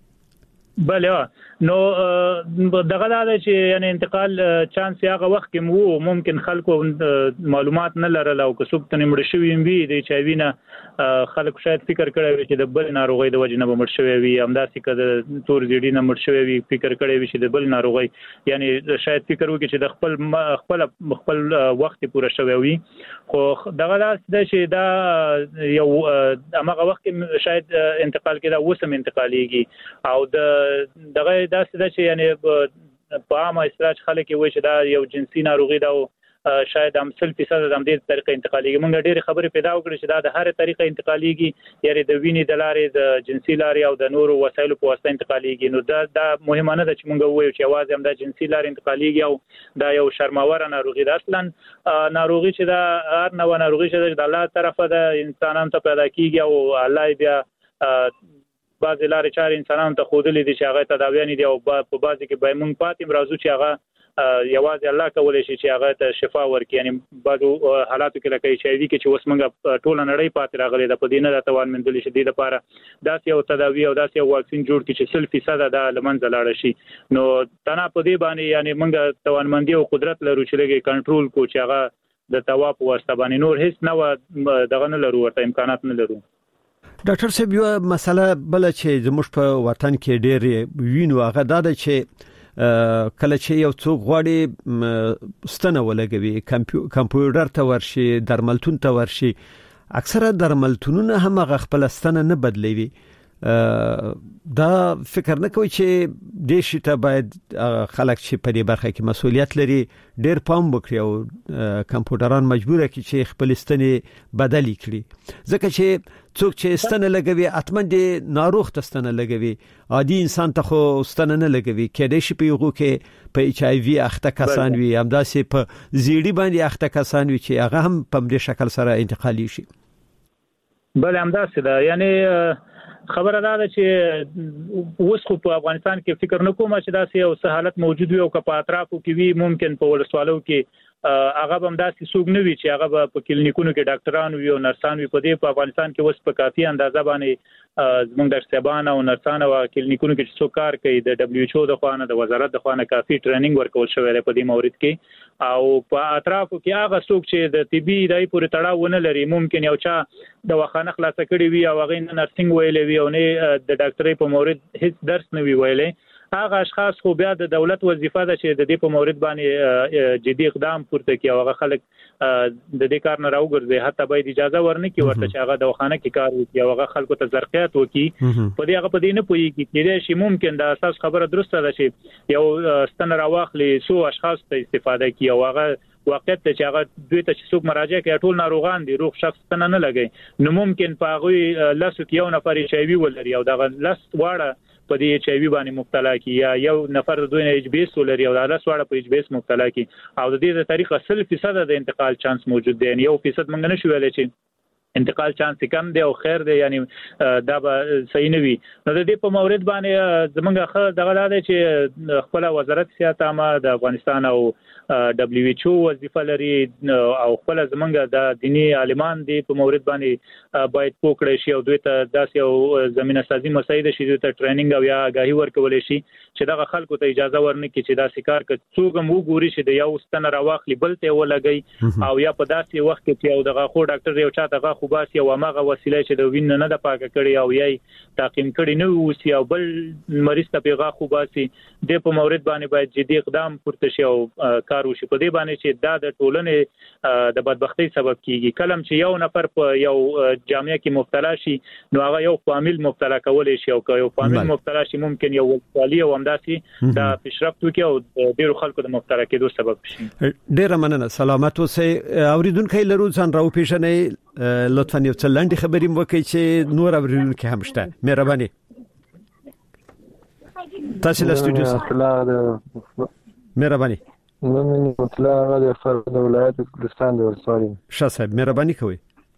بله نو دغه دا چې یعنی انتقال چانس هغه وخت کې مو ممکن خلکو معلومات نه لرل او که څوک ته مړ شوی وي د چا وینه خلک شاید فکر کړی وي چې د بل ناروغي د وجې نه مړ شوی وي، همداسې که د تور زیړي نه مړ شوی وي فکر کړی وي چې د بل ناروغي، یعنی شاید فکر وکړي چې د خپل وخت پوره شوی وي. خو دغه دا چې دا یو هغه وخت کې شاید انتقال کې دا وسم انتقالېږي او دغه داسې ده چې یعنی په عامه اصطلاح خلک وایي چې دا یو جنسي ناروغي ده او شاید هم 100% د دې طریقې انتقالېږي. موږ ډېرې خبرې پیدا وکړې چې دا د هر طریقې انتقالېږي، یعنی د وینې د لارې، د جنسي لارې او د نورو وسایلو په واسطه انتقالېږي. نو دا مهمه نه ده چې موږ وایو چې یوازې هم د جنسي لارې انتقالېږي او دا یو شرماوره ناروغي ده. اصلا ناروغي چې دا هر نوع ناروغي چې د الله طرفه د انسانانو ته پیدا کیږي او الله بیا بعض لارې چارې انسانانو ته خودلې دي چې هغه تداویان دي او په بعضی کې به موږ پاتې مرزو چې هغه یوازې الله کولای شي چې هغه ته شفا ورکړي. یعنی بعضو حالاتو کې لکه ایچ آی وی کې چې اوس موږ ټوله نړۍ پاتې راغلي ده، په دې نه توان مندل شي د لپاره داسې یو تداوی او داسې یو واکسین جوړ کړي چې 100% دا لمنځه لاړ شي. نو تنه په دې باندې یعنی موږ توانمندي او قدرت لرو چې لګي کنټرول کو چې هغه د تواب واسطه باندې نور هیڅ نه دغه نه لرو، ورته امکانات نه لرو. ډاکټر صاحب یو مسله بل چې زموږ په وطن کې ډېر وینو هغه دا ده چې کله چې یو څوک غواړي ستنه ولګوي کمپیوټر ته ورشي، درملتون ته ورشي، اکثره درملتونونه هم هغه خپل ستنه نه بدلوي. دا فکر نه کوي چې د شي ته باید خلک چې په دې برخه کې مسؤلیت لري ډېر پام وکړي او کمپیوټران مجبور کړي چې خپل ستنه بدلی کړي، ځکه چې څوک چې ستنه لګوي اتمن دي ناروغ ته ستنه لګوي، عادي انسان ته خو ستنه نه لګوي. کېدای شي په یوه کې په ایچ آی وی اخته کسان وي، همداسې په زیړی باندې اخته کسان وي چې هغه هم په دې شکل سره انتقالي شي. بل همداسې ده. یعنی خبره ده چې اوس خو په افغانستان کې فکر نه کوم چې داسې یو سہالت موجود وي او که په اطرافو کې وي، ممکن په ولسوالو کې هغه هم داسې څوک نه وي چې هغه په کلینیکونو کې ډاکټران وي او نرسان وي. په دې په افغانستان کې اوس په کافي اندازه باندې زموږ ډاکټر صاحبان او نرسان او کلینیکونو کې چې څوک کار کوي د دبليو ایچ او د خوانه د وزارت د خوانه کافي ټریننګ ورکول شوی دی په دې مورید کې. او په اطرافو کې هغه څوک چې د طبي دای پورې تړاو ونه لري، ممکن یو چا د وخانه خلاص کړي وي او هغه نرسنګ ویلې وي او نه د ډاکټرۍ په مورید هیڅ درس نه وی ویلې، هغه اشخاص خو بیا د دولت وظیفه ده چې د دې په مورید باندې جدي اقدام پورته کوي او هغه خلک د دې کار نه راوګرځي، حتی باید اجازه ورنکړي ورته چې هغه د وخانه کې کار وکړي او هغه خلکو ته زرقیات وکړي. په دې هغه په دې نه پوهیږي چې شي ممکن د اساس خبره درسته ده چې یو ستن راواخلي سو اشخاص ته استفاده کوي او هغه واقعیت چې هغه دوی ته چې څوک مراجعه کوي ټول ناروغان دي، روغ شخص ته نه لګي. نو ممکن په هغه لاسو کې یو نفر ایچ آی وی ولري او دغه لاس واړه په دې ایچ آی وی باندې مبتلا کی، یا یو نفر د دوی نه ایچ بی اس ولري او د لاس واړه په ایچ بی اس مبتلا کی، او د دې د طریقه 100% د انتقال چانس موجود دی. یو فیصد منګ نه شو ویل چې انتقال چانس کم دی او خیر دی، یعنی دا به صحیح نه وي. نو د دې په مورید باندې زمونږ دغه دی چې خپل وزارت صحت عامه د افغانستان او دبليو ایچ او وظیفه لري او خپل زمونږ د دینی عالمان دی په مورید باندې باید پوکړی شي او دوی ته داسې یو زمينه سازي مساعده شي، دوی ته ټریننګ او یا آگاهي ورکول شي چې دغه خلکو ته اجازه ورنکړي چې دا کار کوي. څوک هم وګوري چې د یو ستنه راواخلي بل ته ولګي او یا په داسې وخت کې یو دغه خو ډاکټر یو چاته خو باسي او هغه وسیله چې د وین نه د پاکه کړي او یې تعقیم کړي نه وسی او بل مریض ته پیغه خو باسي، د په مورید باندې باید جدي اقدام پورته شي او کار وشي په دې باندې چې دا د ټولنې د بدبختی سبب کیږي. کلم چې یو نفر په یو جامعه کې مبتلا شي نو هغه یو فامیل مبتلا کول شي او یو فامیل مبتلا شي ممکن یو وسیله او همداسي د پیشرفت وکي او ډیرو خلکو د مبتلا کېدو سبب شي. ډیره مننه، سلامت اوسئ. اوریدونکو لرو ځان راو پیژنې، لطفا یو څه لنډه خبرې وکړئ چې نور اوریدونکو هم شته. مهرباني. تاسو له سټوډیو مهرباني. نن مطلع د فرد ولایت کلستان د ورسوالي ښه صاحب مهرباني کوئ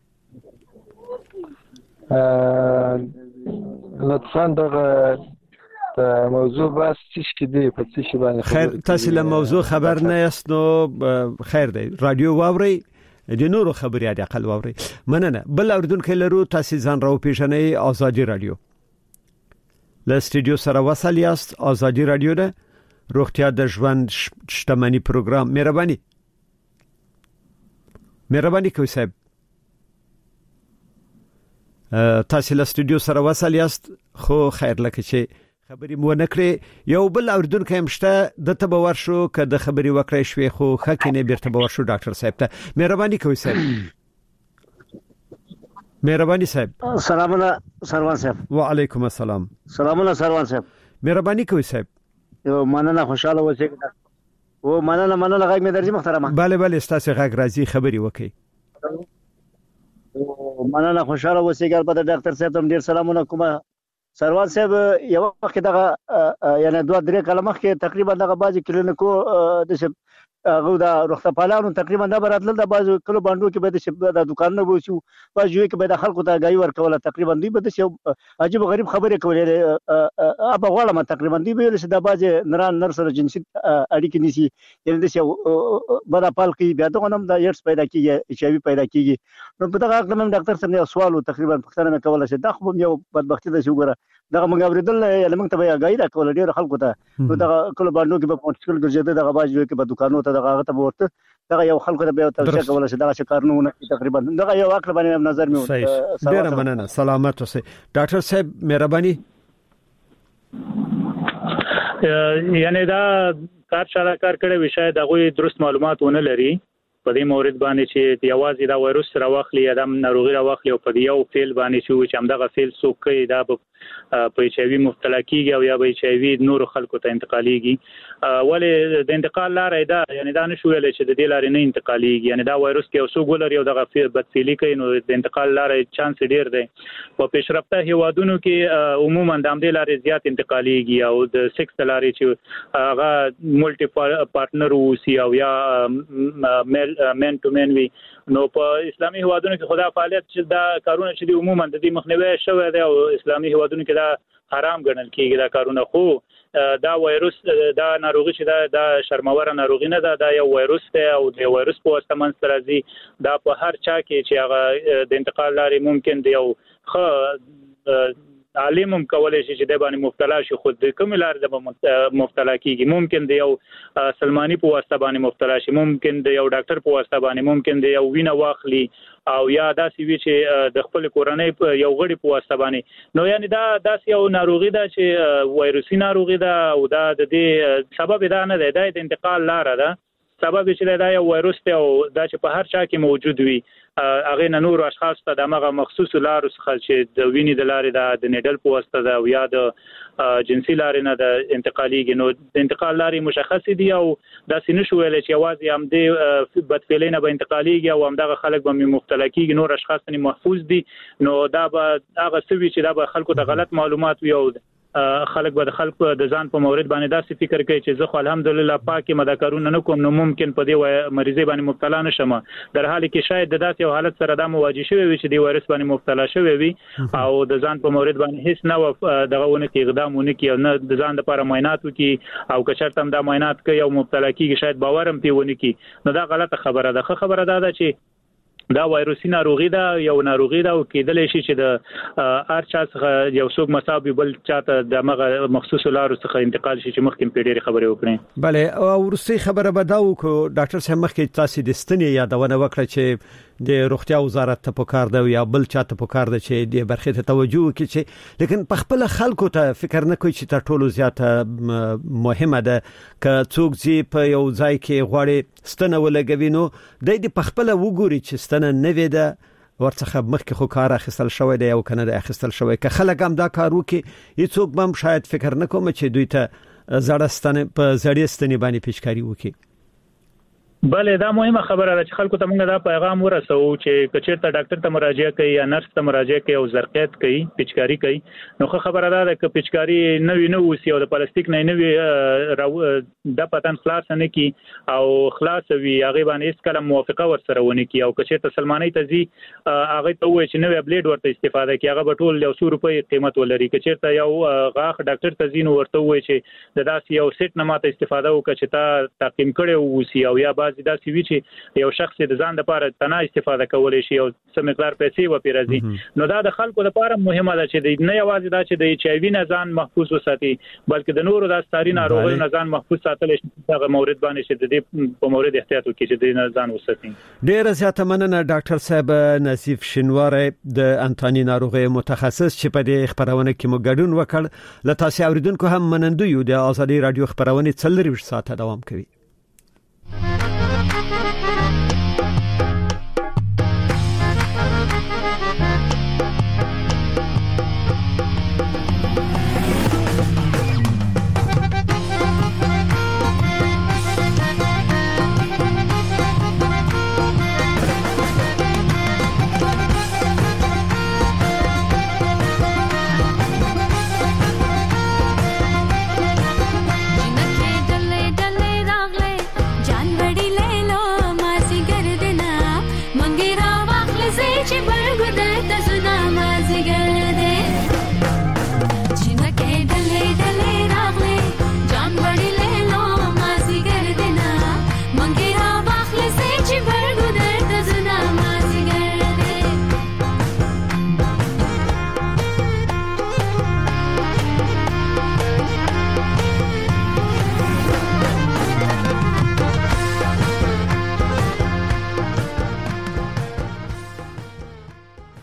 لطفاً دغه موضوع بس څه کې دی په څه باندې خیر تاسو له موضوع خبر نه یاست نو خیر دی رادیو واوري د نورو خبري اړه عقل واوري مننه بل اوردونکو لرو تاسو ځان راو پیژنې آزادي رادیو له استودیو سره وصل یاست آزادي رادیو ده روغتیا د ژوند شتمنی پروګرام مهرباني کوئ صاحب تاسو له استودیو سره وصل یاست خو خیر لکه چې خبرې مو نه کړې یو بل اوردونکو هم شته د تبور شو که د خبرې وکړې شوې خو خکینه بیرته باور شو ډاکټر صاحب ته مهرباني کوئ صاحب مهرباني صاحب سلامونه سروان صاحب وعلیکم السلام سلامونه سروان صاحب مهرباني کوئ صاحب یو مننه خوشاله اوسئ او مننه غږ مې درځي محترمه بله ستاسو غږ راځي خبري وکړئ مننه خوشاله اوسئ ګر په ډاکټر صاحب ته ډیر سلامونه کوم سروان صاحب یو وخت دغه یعنی 2-3 کاله مخکې تقریبا دغه بازي کلینیکو د هغه د روغتیا پالانو تقریبا د براتل د بازو کلو باندې کې به د دکانونو وشو بازو کې به د خلکو ته غاي ورکول تقریبا دوی به د عجیب غریب خبره کولې ابا غواړم تقریبا دوی به د بازي نر سره جنسي اړیکې نيسي یعنی د بدا پال کې بیا دغه نم د ایډز پیدا کیږي ایچ ای وی پیدا کیږي نو په دغه اړه مې ډاکټر سره سوال تقریبا پښتنه مې کوله چې دا خو یو بدبختی ده چې وګوره دغه موږ اوریدل یعنی موږ ته به غاي را کول ډیر خلکو ته نو دغه کلو باندې کې به پونټکل ګرځیدل دغه بازو کې به دکانو ته دغه ته ورته دغه یو خلکو ته به توجه کوله چې دغه کارونه تقریبا دغه یو عقل باندې نظر مې ډیر مننه سلامت اوسئ ډاکټر صاحب مهرباني یعنی دا کار کړي وشای دغه درست معلومات ونه لري په دې مورید باندې چې یوازې دا وایروس راوخلی یا د ناروغي راوخلی او په یو فیل باندې چې همدغه فیل څوک دا په ایچ ای وی مبتلا کیږي او یا به ایچ ای وی نور خلکو ته انتقالیږي ولې د انتقال لارې دا یعنی دا نشو ویل چې د دې لارې نه انتقالیږي یعنی دا وایروس کې اوسو ګولر یو دغه بدفعلی کوي نو د انتقال لارې چانس ډیر دی په پیشرفته هیوادونو کې عموما د همدې لارې زیات انتقالیږي او د سکس لارې چې هغه ملټي پارټنر وسی او یا مین ټو مین وی نو په اسلامي هیوادونو کې خدا فعالیت چې دا کارونه چې عموما د دې مخنیوي شوی دی او اسلامي هیوادونو کې دا حرام ګڼل کیږي دا کارونه خو دا وایروس دا ناروغي چې دا شرموره ناروغي نه ده دا یو وایروس دی او د وایروس په واسطه منځ راځي دا په هر چا کې چې هغه د انتقال لارې ممکن دی او عالمم کولای شي چې د باندې مبتلا شي خود د کوم لار د مبتلا کیږي ممکن دی یو سلمانی په واسطه باندې مبتلا شي ممکن دی یو ډاکټر په واسطه باندې ممکن دی یو وینه واخلي او یا داسې وی چې د خپل کورنۍ یو غړي په واسطه باندې نو یعنی دا داسې یو ناروغي ده چې وایروسي ناروغي ده او دا د دې سبب دا نه دی د انتقال لار ده سبب چې دا یو وایروس دی او دا چې په هر چا کې موجود وي هغه نور اشخاص ته دغه مخصوص لارو څخه چې د وینې د لارې د نیډل په واسطه ده او یا د جنسي لارې نه د انتقاليږي نو د انتقال لارې مشخص دي او دا سینشو ویل چې یوازې هم د بدفعلینه به انتقاليږي او هم دغه خلک به مختلف کیږي نور اشخاص نه محفوظ دي نو دا به هغه سوي چې دا به خلکو ته غلط معلومات وي او خلک به د خلکو د ځان په مورید باندې داسې فکر کوي چې زه خو الحمدلله پاکي مدکرونه نه کوم نو ممکن په دې مریضي باندې مبتلا نشم در حال کې شاید د داسې حالت سره د مواجه شوی وي چې د وایرس باندې مبتلا شوی وي او د ځان په مورید باندې هیڅ نه دغهونه کې اقدامونه کوي نه د ځان لپاره معاینات وکي او که چېرته هم د معاینات کوي او مبتلا کیږي شاید باورم پیونه کی نو دا غلطه خبره ده خبره ده چې دا وایروسي ناروغي ده یو ناروغي ده او کېدل شي چې د هر چا څخه یو څوک مصاب بل چاته د مغه مخصوص لارو څخه انتقال شي چې مخکې پیډيري خبرې وکړي bale او ورسي خبره بداو کو ډاکټر صاحب مخکې تاسو د ستنې یادونه وکړه چې د روغتیا وزارت ته پکار دی یا بل چاته پکار دی چې د برخې ته توجه وکړي چې لیکن په خپل خلکو ته فکر نه کوي چې تر ټولو زیاته مهمه ده ک څوک چې په یو ځای کې غواړي ستنه ولګوي نو د دې په خپل وګوري چې ستنه نه وي ده ورڅخه مخکې خو کار اخیستل شوی دی او کنه اخیستل شوی که خلک هم دا کار وکړي هیڅوک هم شاید فکر نه کوي چې دوی ته زړستانه په زړې ستنې باندې پیشکاری وکړي بله دا مهمه خبره ده چې خلکو ته موږ دا پیغام ورسو چې کچېرته ډاکټر ته مراجعه کوي یا نرس ته مراجعه کوي او زرقیت کوي پچکاری کوي نو خبره ده چې پچکاری نوې نه وسی او د پلاستیک نه نوې د پتن خلاص نه کی او خلاص وی هغه باندې هیڅ کله موافقه ورسره ونه کی او کچېرته سلمانی ته زی هغه ته وای چې نوې بلیډ ورته استفاده کی هغه به ټول 100 روپۍ قیمت ولري کچېرته یو غاخ ډاکټر ته زین ورته وای چې د داسې یو سیټ نه ماته استفاده وکړي چې تا تعقیم کړي وسی او یا دا سی وی چې یو شخص د ځان لپاره تنه استفاده کولای شي او سم مقدار پیسې و پیرازي نو دا د خلکو لپاره مهمه ده چې نه یوازې دا چې د ایچ ای وی نه ځان محفوظ وساتي بلکې د نورو د ستاري ناروغیو نه ځان محفوظ ساتل شي هغه مورد باندې چې د دې په مورد احتیاط وکړي چې د نه ځان وساتي. ډیر زیاته مننه ډاکټر صاحب نصیف شینواری د انټانی ناروغیو متخصص چې په دې خبرونه کې مو ګډون وکړ. له تاسو اوریدونکو هم منندوی یو د ازادي رادیو خبرونه 30 ساعته دوام کوي. چې برګو د تاسو نامه زګر